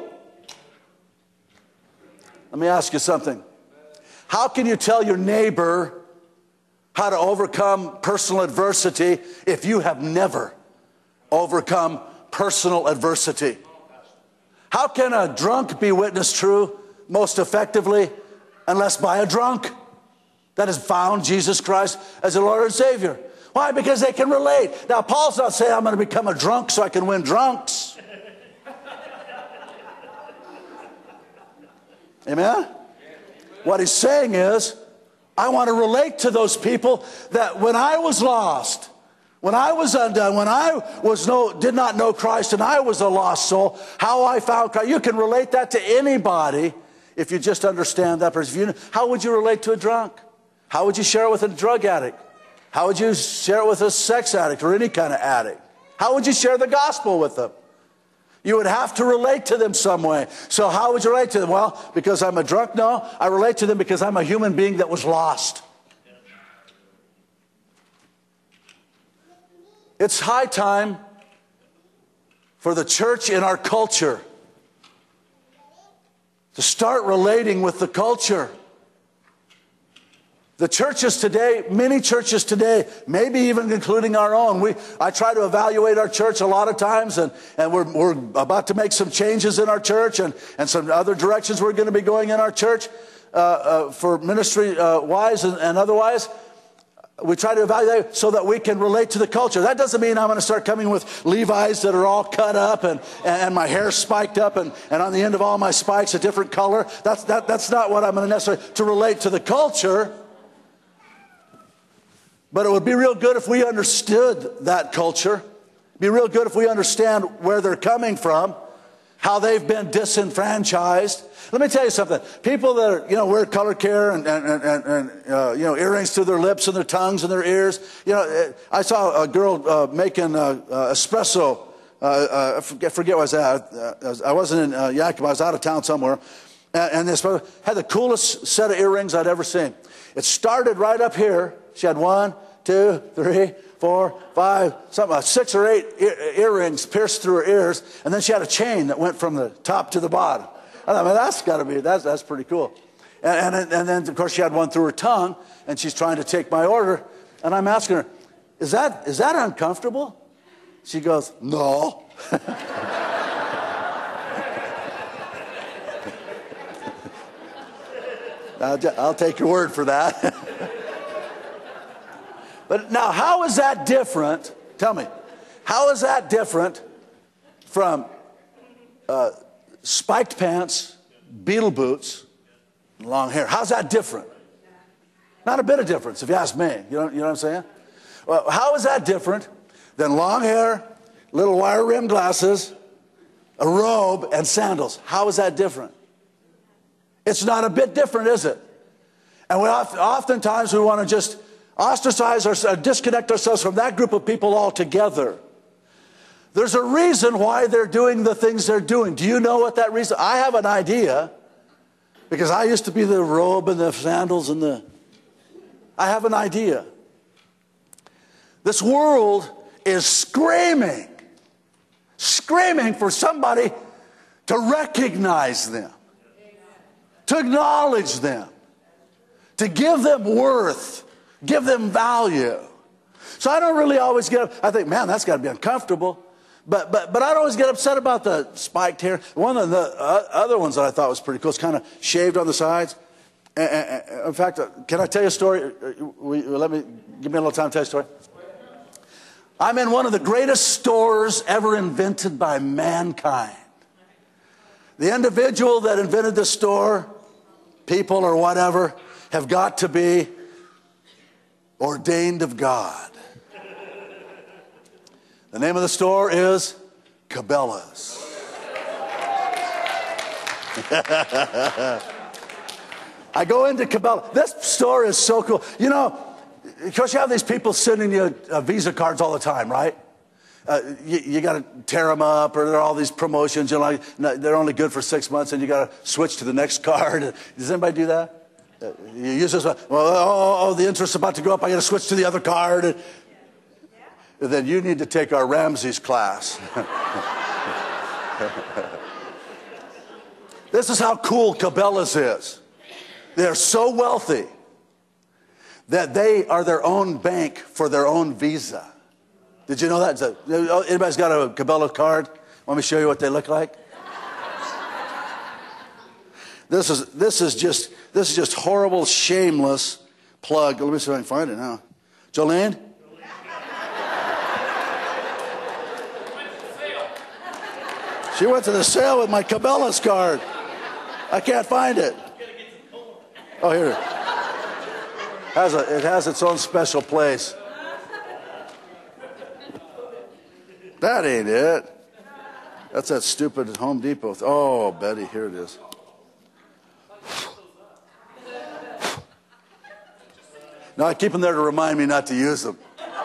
Let me ask you something. How can you tell your neighbor how to overcome personal adversity if you have never overcome personal adversity? How can a drunk be witnessed true most effectively unless by a drunk that has found Jesus Christ as a Lord and Savior? Why? Because they can relate. Now, Paul's not saying I'm going to become a drunk so I can win drunks. Amen? What he's saying is, I want to relate to those people that when I was lost, when I was undone, when I was no, did not know Christ and I was a lost soul, how I found Christ. You can relate that to anybody if you just understand that person. If you, how would you relate to a drunk? How would you share it with a drug addict? How would you share it with a sex addict or any kind of addict? How would you share the gospel with them? You would have to relate to them some way. So how would you relate to them? Well, because I'm a drunk? No, I relate to them because I'm a human being that was lost. It's high time for the church in our culture to start relating with the culture. The churches today, many churches today, maybe even including our own, we, I try to evaluate our church a lot of times, and, and we're, we're about to make some changes in our church and, and some other directions we're going to be going in our church uh, uh, for ministry-wise uh, and, and otherwise. We try to evaluate so that we can relate to the culture. That doesn't mean I'm going to start coming with Levi's that are all cut up and, and my hair spiked up and, and on the end of all my spikes a different color. That's, that, that's not what I'm going to necessarily, to relate to the culture. But it would be real good if we understood that culture. It'd be real good if we understand where they're coming from, how they've been disenfranchised. Let me tell you something. People that are, you know, wear color care and, and, and, and uh, you know, earrings to their lips and their tongues and their ears. You know, I saw a girl uh, making uh, uh, espresso. Uh, uh, I forget, forget where I was at. Uh, I wasn't in uh, Yakima. I was out of town somewhere. And, and this had the coolest set of earrings I'd ever seen. It started right up here. She had one, two, three, four, five, something, uh, six or eight ear earrings pierced through her ears, and then she had a chain that went from the top to the bottom. I thought, well, that's got to be, that's, that's pretty cool. And, and, and then, of course, she had one through her tongue, and she's trying to take my order, and I'm asking her, is that, is that uncomfortable? She goes, no. I'll, I'll take your word for that. But now, how is that different? Tell me, how is that different from uh, spiked pants, beetle boots, and long hair? How's that different? Not a bit of difference, if you ask me. You know, you know what I'm saying? Well, how is that different than long hair, little wire-rimmed glasses, a robe, and sandals? How is that different? It's not a bit different, is it? And we oft, oftentimes we want to just ostracize or disconnect ourselves from that group of people altogether. There's a reason why they're doing the things they're doing. Do you know what that reason? I have an idea, because I used to be the robe and the sandals and the... I have an idea. This world is screaming, screaming for somebody to recognize them, to acknowledge them, to give them worth, give them value. So I don't really always get, I think, man, that's got to be uncomfortable. But, but, but I don't always get upset about the spiked hair. One of the uh, other ones that I thought was pretty cool is kind of shaved on the sides. And, and, in fact, uh, can I tell you a story? We, let me, give me a little time to tell you a story. I'm in one of the greatest stores ever invented by mankind. The individual that invented the store, people or whatever, have got to be ordained of God. The name of the store is Cabela's. I go into Cabela's. This store is so cool. You know, of course you have these people sending you uh, Visa cards all the time, right? Uh, you you got to tear them up, or there are all these promotions. You know, like, they're only good for six months, and you got to switch to the next card. Does anybody do that? Uh, you use this one. Well, oh, oh, the interest's about to go up. I got to switch to the other card. And, and then you need to take our Ramsey's class. This is how cool Cabela's is. They're so wealthy that they are their own bank for their own Visa. Did you know that? Anybody's got a Cabela card? Want me to show you what they look like? This is this is just this is just horrible, shameless plug. Let me see if I can find it now. Jolene? She went to the sale with my Cabela's card. I can't find it. Oh, here. Has a, it has its own special place. That ain't it. That's that stupid Home Depot. Oh, Betty, here it is. No, I keep them there to remind me not to use them.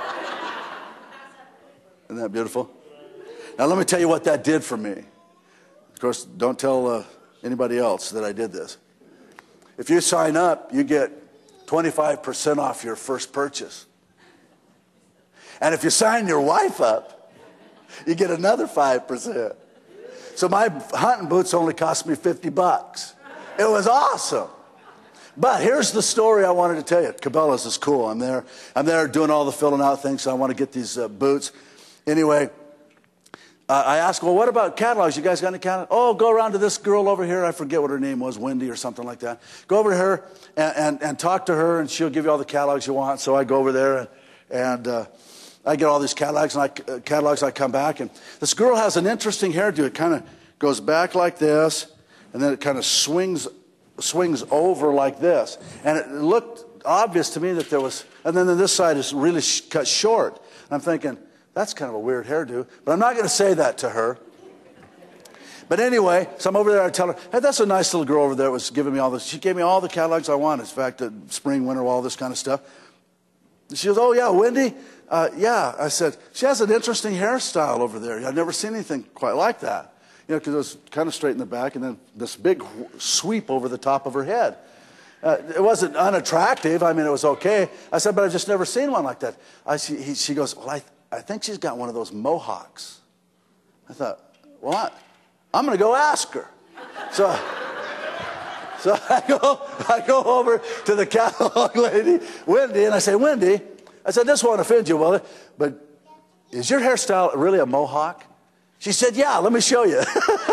Isn't that beautiful? Now, let me tell you what that did for me. Of course, don't tell uh, anybody else that I did this. If you sign up, you get twenty-five percent off your first purchase. And if you sign your wife up, you get another five percent. So my hunting boots only cost me fifty bucks. It was awesome. But here's the story I wanted to tell you. Cabela's is cool. I'm there. I'm there doing all the filling out things, so I want to get these uh, boots. Anyway, uh, I asked, well, what about catalogs? You guys got any catalogs? Oh, go around to this girl over here. I forget what her name was, Wendy or something like that. Go over to her and, and, and talk to her, and she'll give you all the catalogs you want. So I go over there, and, and uh, I get all these catalogs, and I, uh, catalogs. I come back, and this girl has an interesting hairdo. It kind of goes back like this, and then it kind of swings swings over like this. And it looked obvious to me that there was, and then this side is really sh cut short. And I'm thinking, that's kind of a weird hairdo. But I'm not going to say that to her. But anyway, so I'm over there, I tell her, hey, that's a nice little girl over there that was giving me all this. She gave me all the catalogs I wanted. In fact, the spring, winter, all this kind of stuff. She goes, oh, yeah, Wendy? Uh, yeah. I said, she has an interesting hairstyle over there. I've never seen anything quite like that. You know, because it was kind of straight in the back, and then this big sweep over the top of her head. Uh, it wasn't unattractive. I mean, it was okay. I said, but I've just never seen one like that. I, she, he, she goes, well, I, th I think she's got one of those mohawks. I thought, well, I, I'm going to go ask her. So, so I go, I go over to the catalog lady, Wendy, and I say, Wendy, I said, this won't offend you, will it? But is your hairstyle really a mohawk? She said, yeah, let me show you.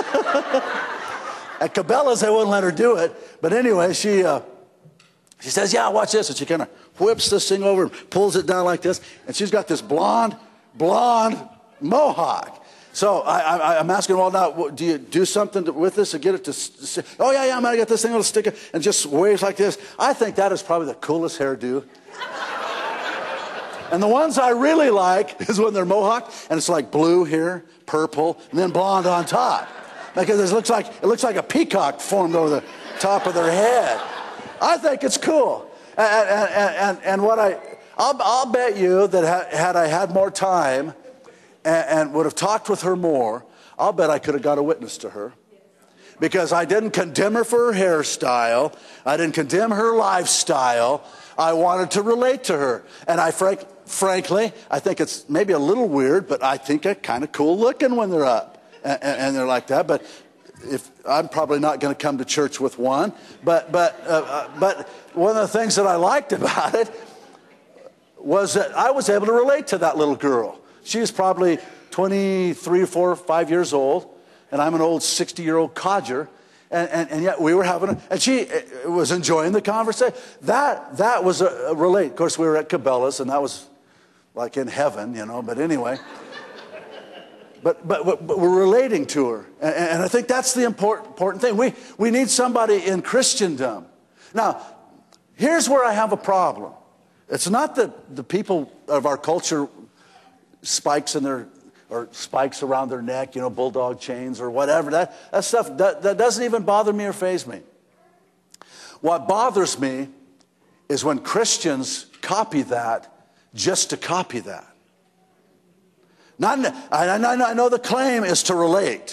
At Cabela's, they wouldn't let her do it. But anyway, she, uh, she says, yeah, watch this. And she kind of whips this thing over and pulls it down like this. And she's got this blonde, blonde mohawk. So I, I, I'm asking, well, now, do you do something to, with this to get it to stick? Oh, yeah, yeah, I'm going to get this thing to stick it. And just waves like this. I think that is probably the coolest hairdo. And the ones I really like is when they're mohawk, and it's like blue here, purple, and then blonde on top. Because it looks like, it looks like a peacock formed over the top of their head. I think it's cool. And, and, and, and what I, I'll, I'll bet you that had I had more time and, and would have talked with her more, I'll bet I could have got a witness to her. Because I didn't condemn her for her hairstyle. I didn't condemn her lifestyle. I wanted to relate to her. And I, frank, frankly, I think it's maybe a little weird, but I think they're kind of cool looking when they're up. And, and they're like that. But if I'm probably not going to come to church with one. But, but, uh, uh, but one of the things that I liked about it was that I was able to relate to that little girl. She was probably twenty-three, four, five years old. And I'm an old sixty-year-old codger. And, and, and yet we were having, a, and she was enjoying the conversation. That, that was a, a relate. Of course, we were at Cabela's, and that was like in heaven, you know. But anyway, but, but, but we're relating to her. And, and I think that's the important, important thing. We, we need somebody in Christendom. Now, here's where I have a problem. It's not that the people of our culture, spikes in their, or spikes around their neck, you know, bulldog chains or whatever. That, that stuff, that, that doesn't even bother me or faze me. What bothers me is when Christians copy that just to copy that. Not, I, I know the claim is to relate.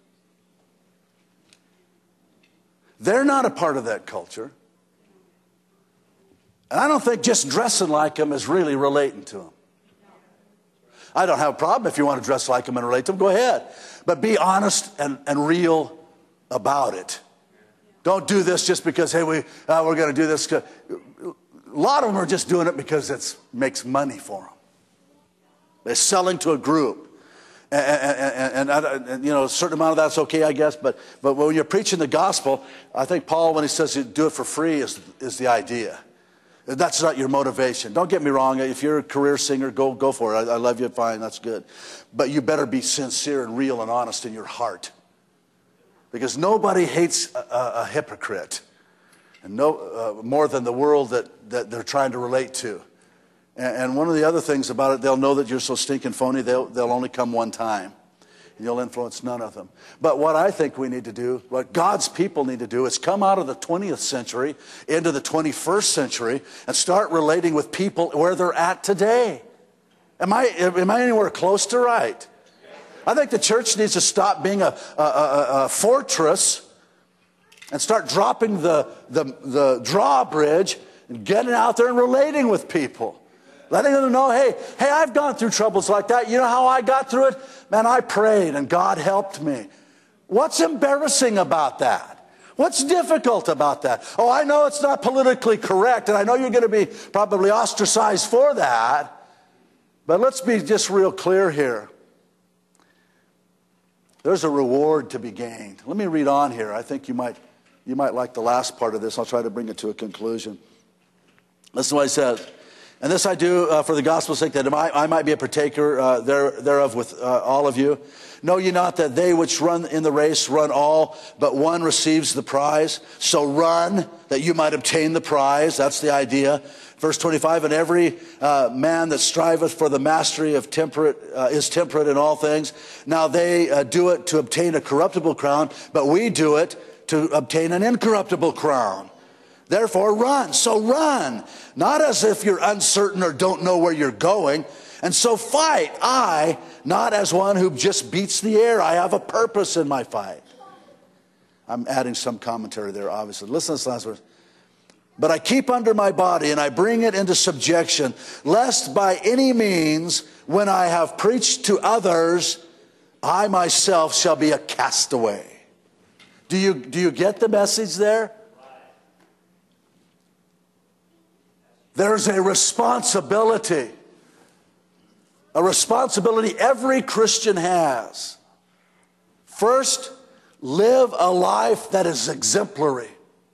They're not a part of that culture. And I don't think just dressing like them is really relating to them. I don't have a problem if you want to dress like them and relate to them, go ahead. But be honest and, and real about it. Don't do this just because, hey, we, uh, we're going to do this. A lot of them are just doing it because it makes money for them. They're selling to a group. And, and, and, and, you know, a certain amount of that's okay, I guess. But, but when you're preaching the gospel, I think Paul, when he says you do it for free, is, is the idea. That's not your motivation. Don't get me wrong. If you're a career singer, go, go for it. I, I love you, fine, that's good. But you better be sincere and real and honest in your heart. Because nobody hates a, a, a hypocrite and no, uh, more than the world that, that they're trying to relate to. And, and one of the other things about it, they'll know that you're so stinking phony, they'll, they'll only come one time. And you'll influence none of them. But what I think we need to do, what God's people need to do, is come out of the twentieth century into the twenty-first century and start relating with people where they're at today. Am I, am I anywhere close to right? I think the church needs to stop being a, a, a, a fortress and start dropping the, the, the drawbridge and getting out there and relating with people. Letting them know, hey, hey, I've gone through troubles like that. You know how I got through it? Man, I prayed and God helped me. What's embarrassing about that? What's difficult about that? Oh, I know it's not politically correct, and I know you're going to be probably ostracized for that. But let's be just real clear here. There's a reward to be gained. Let me read on here. I think you might, you might like the last part of this. I'll try to bring it to a conclusion. Listen to what he says. And this I do uh, for the gospel's sake, that I, I might be a partaker uh, there, thereof with uh, all of you. Know ye not that they which run in the race run all, but one receives the prize? So run, that you might obtain the prize. That's the idea. Verse twenty-five, and every uh, man that striveth for the mastery of temperate uh, is temperate in all things. Now they uh, do it to obtain a corruptible crown, but we do it to obtain an incorruptible crown. Therefore run, so run, not as if you're uncertain or don't know where you're going. And so fight, I, not as one who just beats the air. I have a purpose in my fight. I'm adding some commentary there, obviously. Listen to this last verse. But I keep under my body and I bring it into subjection, lest by any means, when I have preached to others, I myself shall be a castaway. Do you, do you get the message there? There's a responsibility, a responsibility every Christian has. First, live a life that is exemplary.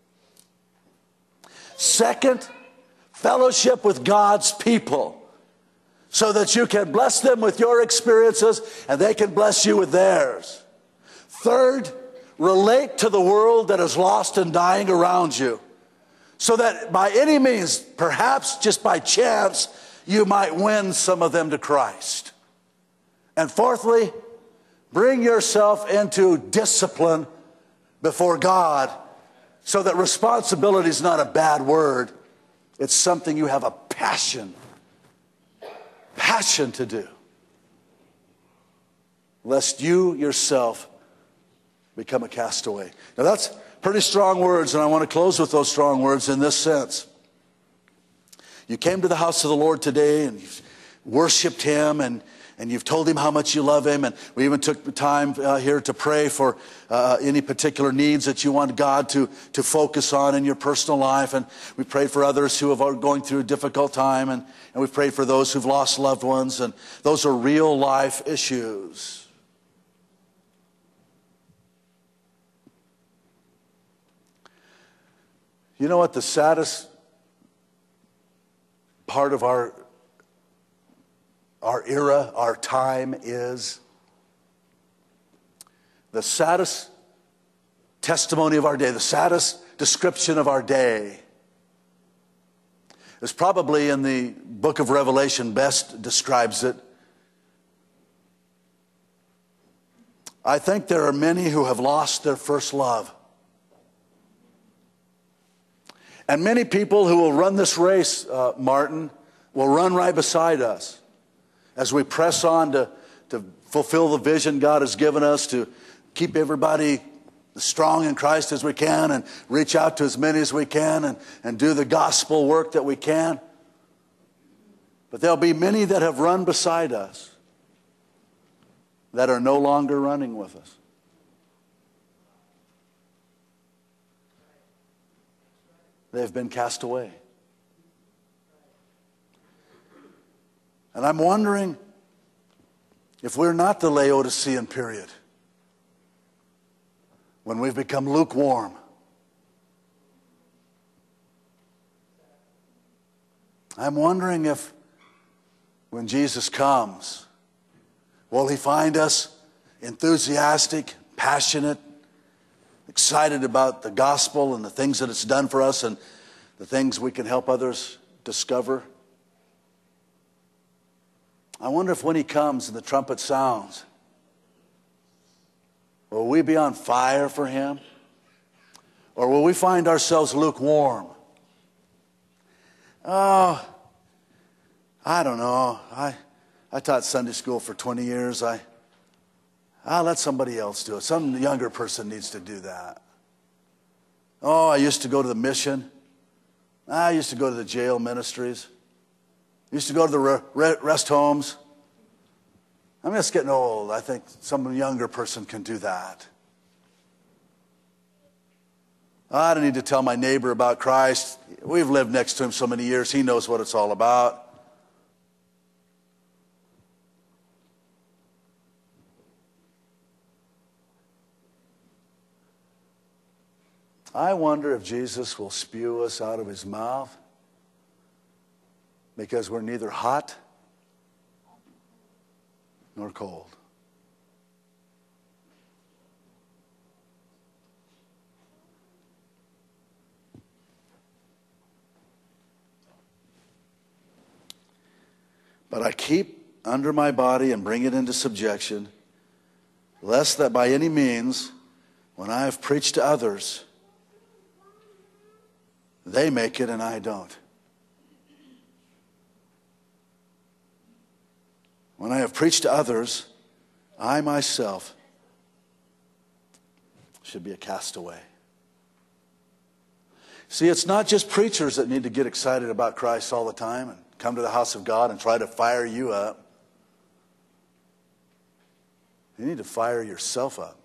Second, fellowship with God's people so that you can bless them with your experiences and they can bless you with theirs. Third, relate to the world that is lost and dying around you, so that by any means, perhaps just by chance, you might win some of them to Christ. And fourthly, bring yourself into discipline before God, so that responsibility is not a bad word. It's something you have a passion, passion to do, lest you yourself become a castaway. Now that's pretty strong words, and I want to close with those strong words in this sense. You came to the house of the Lord today and you've worshiped Him, and, and you've told Him how much you love Him, and we even took the time uh, here to pray for uh, any particular needs that you want God to, to focus on in your personal life, and we prayed for others who are going through a difficult time, and, and we prayed for those who've lost loved ones, and those are real life issues. You know what the saddest part of our, our era, our time is? The saddest testimony of our day, the saddest description of our day is probably in the book of Revelation, best describes it. I think there are many who have lost their first love. And many people who will run this race, uh, Martin, will run right beside us as we press on to, to fulfill the vision God has given us, to keep everybody as strong in Christ as we can and reach out to as many as we can and, and do the gospel work that we can. But there'll be many that have run beside us that are no longer running with us. They've been cast away. And I'm wondering if we're not the Laodicean period, when we've become lukewarm. I'm wondering if when Jesus comes, will He find us enthusiastic, passionate, excited about the gospel and the things that it's done for us and the things we can help others discover. I wonder if when he comes and the trumpet sounds, will we be on fire for him? Or will we find ourselves lukewarm? Oh, I don't know. I, I taught Sunday school for twenty years. I, I'll let somebody else do it. Some younger person needs to do that. Oh, I used to go to the mission. I used to go to the jail ministries. I used to go to the re- re- rest homes. I'm just getting old. I think some younger person can do that. I don't need to tell my neighbor about Christ. We've lived next to him so many years. He knows what it's all about. I wonder if Jesus will spew us out of his mouth because we're neither hot nor cold. But I keep under my body and bring it into subjection, lest that by any means, when I have preached to others, they make it and I don't. When I have preached to others, I myself should be a castaway. See, it's not just preachers that need to get excited about Christ all the time and come to the house of God and try to fire you up. You need to fire yourself up.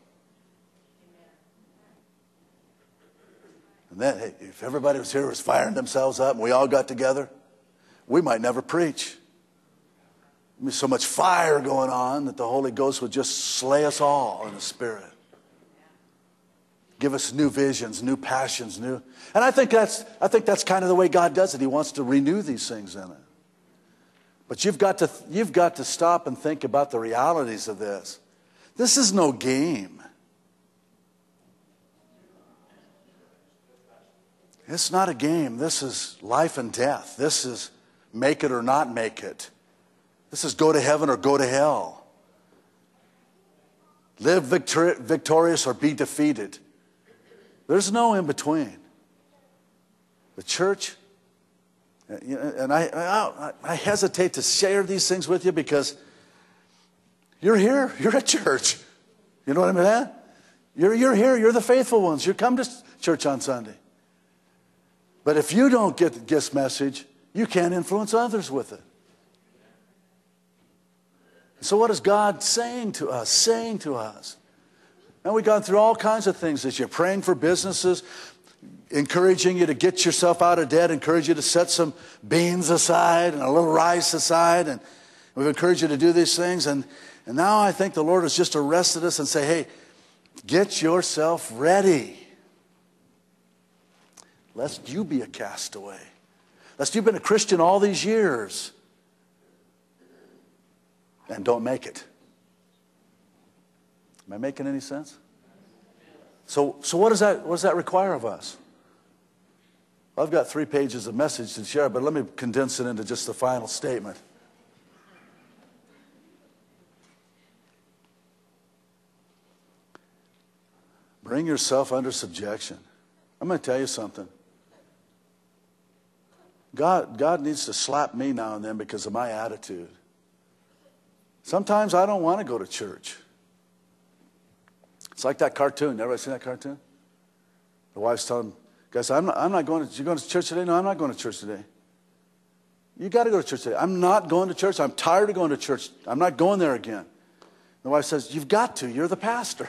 And then, hey, if everybody was here was firing themselves up and we all got together, we might never preach. There'd be so much fire going on that the Holy Ghost would just slay us all in the Spirit. Give us new visions, new passions, new. And I think that's I think that's kind of the way God does it. He wants to renew these things in it. But you've got to you've got to stop and think about the realities of this. This is no game. It's not a game. This is life and death. This is make it or not make it. This is go to heaven or go to hell. Live victor- victorious or be defeated. There's no in between. The church, and I, I, I hesitate to share these things with you because you're here, you're at church. You know what I mean? You're, you're here, you're the faithful ones. You come to church on Sunday. But if you don't get this message, you can't influence others with it. So what is God saying to us, saying to us? And we've gone through all kinds of things as you're praying for businesses, encouraging you to get yourself out of debt, encourage you to set some beans aside and a little rice aside. And we've encouraged you to do these things. And, and now I think the Lord has just arrested us and say, hey, get yourself ready. Lest you be a castaway. Lest you've been a Christian all these years and don't make it. Am I making any sense? So, so what does that what does that require of us? Well, I've got three pages of message to share, but let me condense it into just the final statement. Bring yourself under subjection. I'm going to tell you something. God, God needs to slap me now and then because of my attitude. Sometimes I don't want to go to church. It's like that cartoon. Everybody seen that cartoon? The wife's telling guys, I'm not, I'm not going to, you going to church today? No, I'm not going to church today. You got to go to church today. I'm not going to church. I'm tired of going to church. I'm not going there again. The wife says, you've got to. You're the pastor.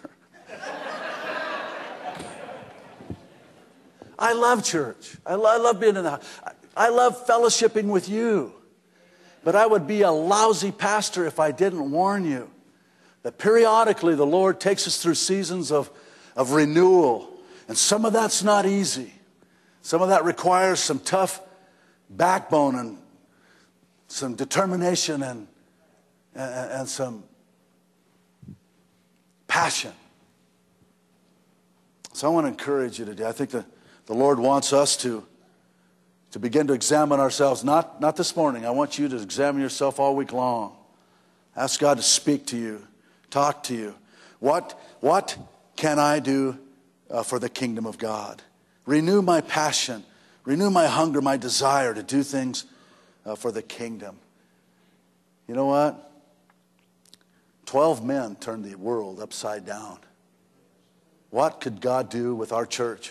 I love church. I love, I love being in the house. I love fellowshipping with you. But I would be a lousy pastor if I didn't warn you that periodically the Lord takes us through seasons of, of renewal. And some of that's not easy. Some of that requires some tough backbone and some determination and, and, and some passion. So I want to encourage you today. I think the, the Lord wants us to, to begin to examine ourselves, not, not this morning. I want you to examine yourself all week long. Ask God to speak to you, talk to you. What, what can I do uh, for the kingdom of God? Renew my passion, renew my hunger, my desire to do things uh, for the kingdom. You know what? Twelve men turned the world upside down. What could God do with our church?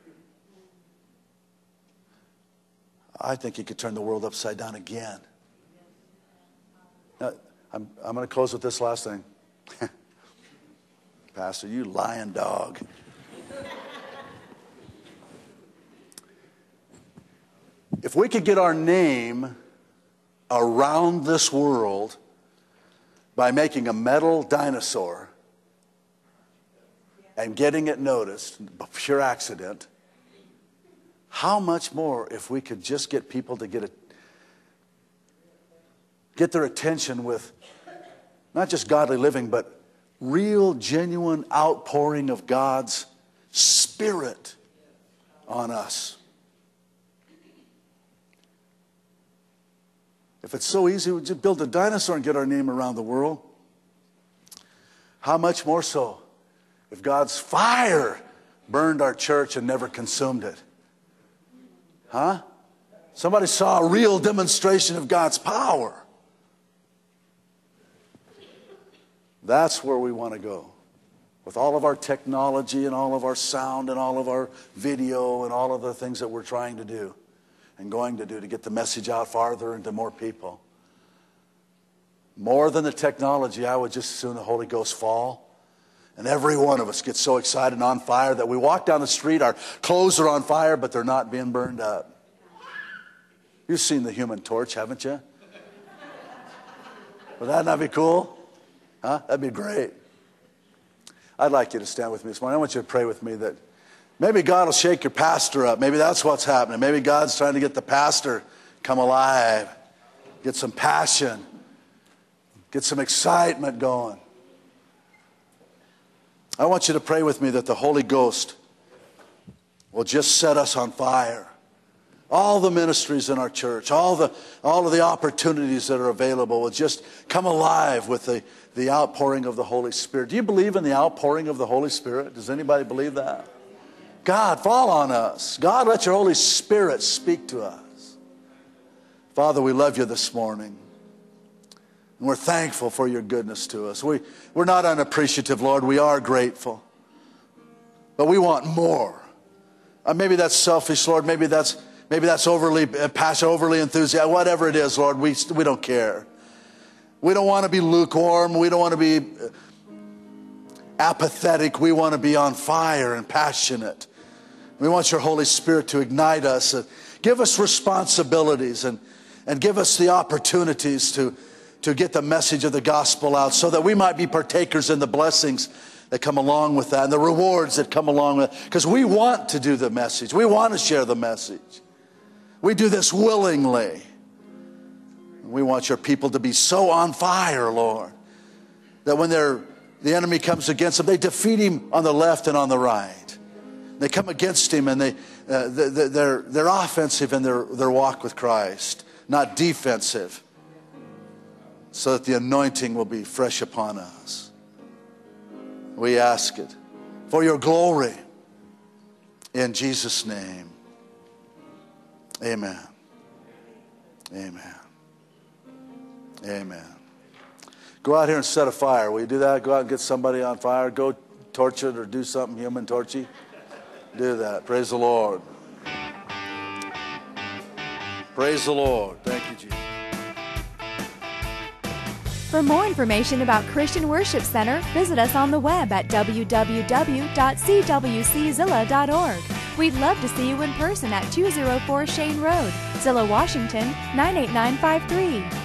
I think he could turn the world upside down again. Now, I'm, I'm going to close with this last thing. Pastor, you lying dog. If we could get our name around this world by making a metal dinosaur and getting it noticed, pure accident, how much more if we could just get people to get a, get their attention with not just godly living, but real, genuine outpouring of God's Spirit on us. If it's so easy, we just build a dinosaur and get our name around the world. How much more so if God's fire burned our church and never consumed it? Huh? Somebody saw a real demonstration of God's power. That's where we want to go. With all of our technology and all of our sound and all of our video and all of the things that we're trying to do and going to do to get the message out farther and to more people. More than the technology, I would just as soon the Holy Ghost fall. And every one of us gets so excited and on fire that we walk down the street, our clothes are on fire, but they're not being burned up. You've seen the Human Torch, haven't you? Would that not be cool? Huh? That'd be great. I'd like you to stand with me this morning. I want you to pray with me that maybe God will shake your pastor up. Maybe that's what's happening. Maybe God's trying to get the pastor come alive, get some passion, get some excitement going. I want you to pray with me that the Holy Ghost will just set us on fire. All the ministries in our church, all the all of the opportunities that are available will just come alive with the, the outpouring of the Holy Spirit. Do you believe in the outpouring of the Holy Spirit? Does anybody believe that? God, fall on us. God, let your Holy Spirit speak to us. Father, we love you this morning. And we're thankful for your goodness to us. We, we're not unappreciative, Lord. We are grateful. But we want more. Uh, maybe that's selfish, Lord. Maybe that's maybe that's overly passionate, overly enthusiastic. Whatever it is, Lord, we, we don't care. We don't want to be lukewarm. We don't want to be apathetic. We want to be on fire and passionate. We want your Holy Spirit to ignite us. And give us responsibilities and, and give us the opportunities to to get the message of the gospel out so that we might be partakers in the blessings that come along with that and the rewards that come along with it. Because we want to do the message. We want to share the message. We do this willingly. We want your people to be so on fire, Lord, that when they're, the enemy comes against them, they defeat him on the left and on the right. They come against him and they, uh, they're, they're offensive in their, their walk with Christ, not defensive. So that the anointing will be fresh upon us. We ask it for your glory. In Jesus' name. Amen. Amen. Amen. Go out here and set a fire. Will you do that? Go out and get somebody on fire. Go torch it or do something human torchy. Do that. Praise the Lord. Praise the Lord. Thank you, Jesus. For more information about Christian Worship Center, visit us on the web at w w w dot c w c zilla dot org. We'd love to see you in person at two oh four Shane Road, Zillah, Washington, nine eight nine five three.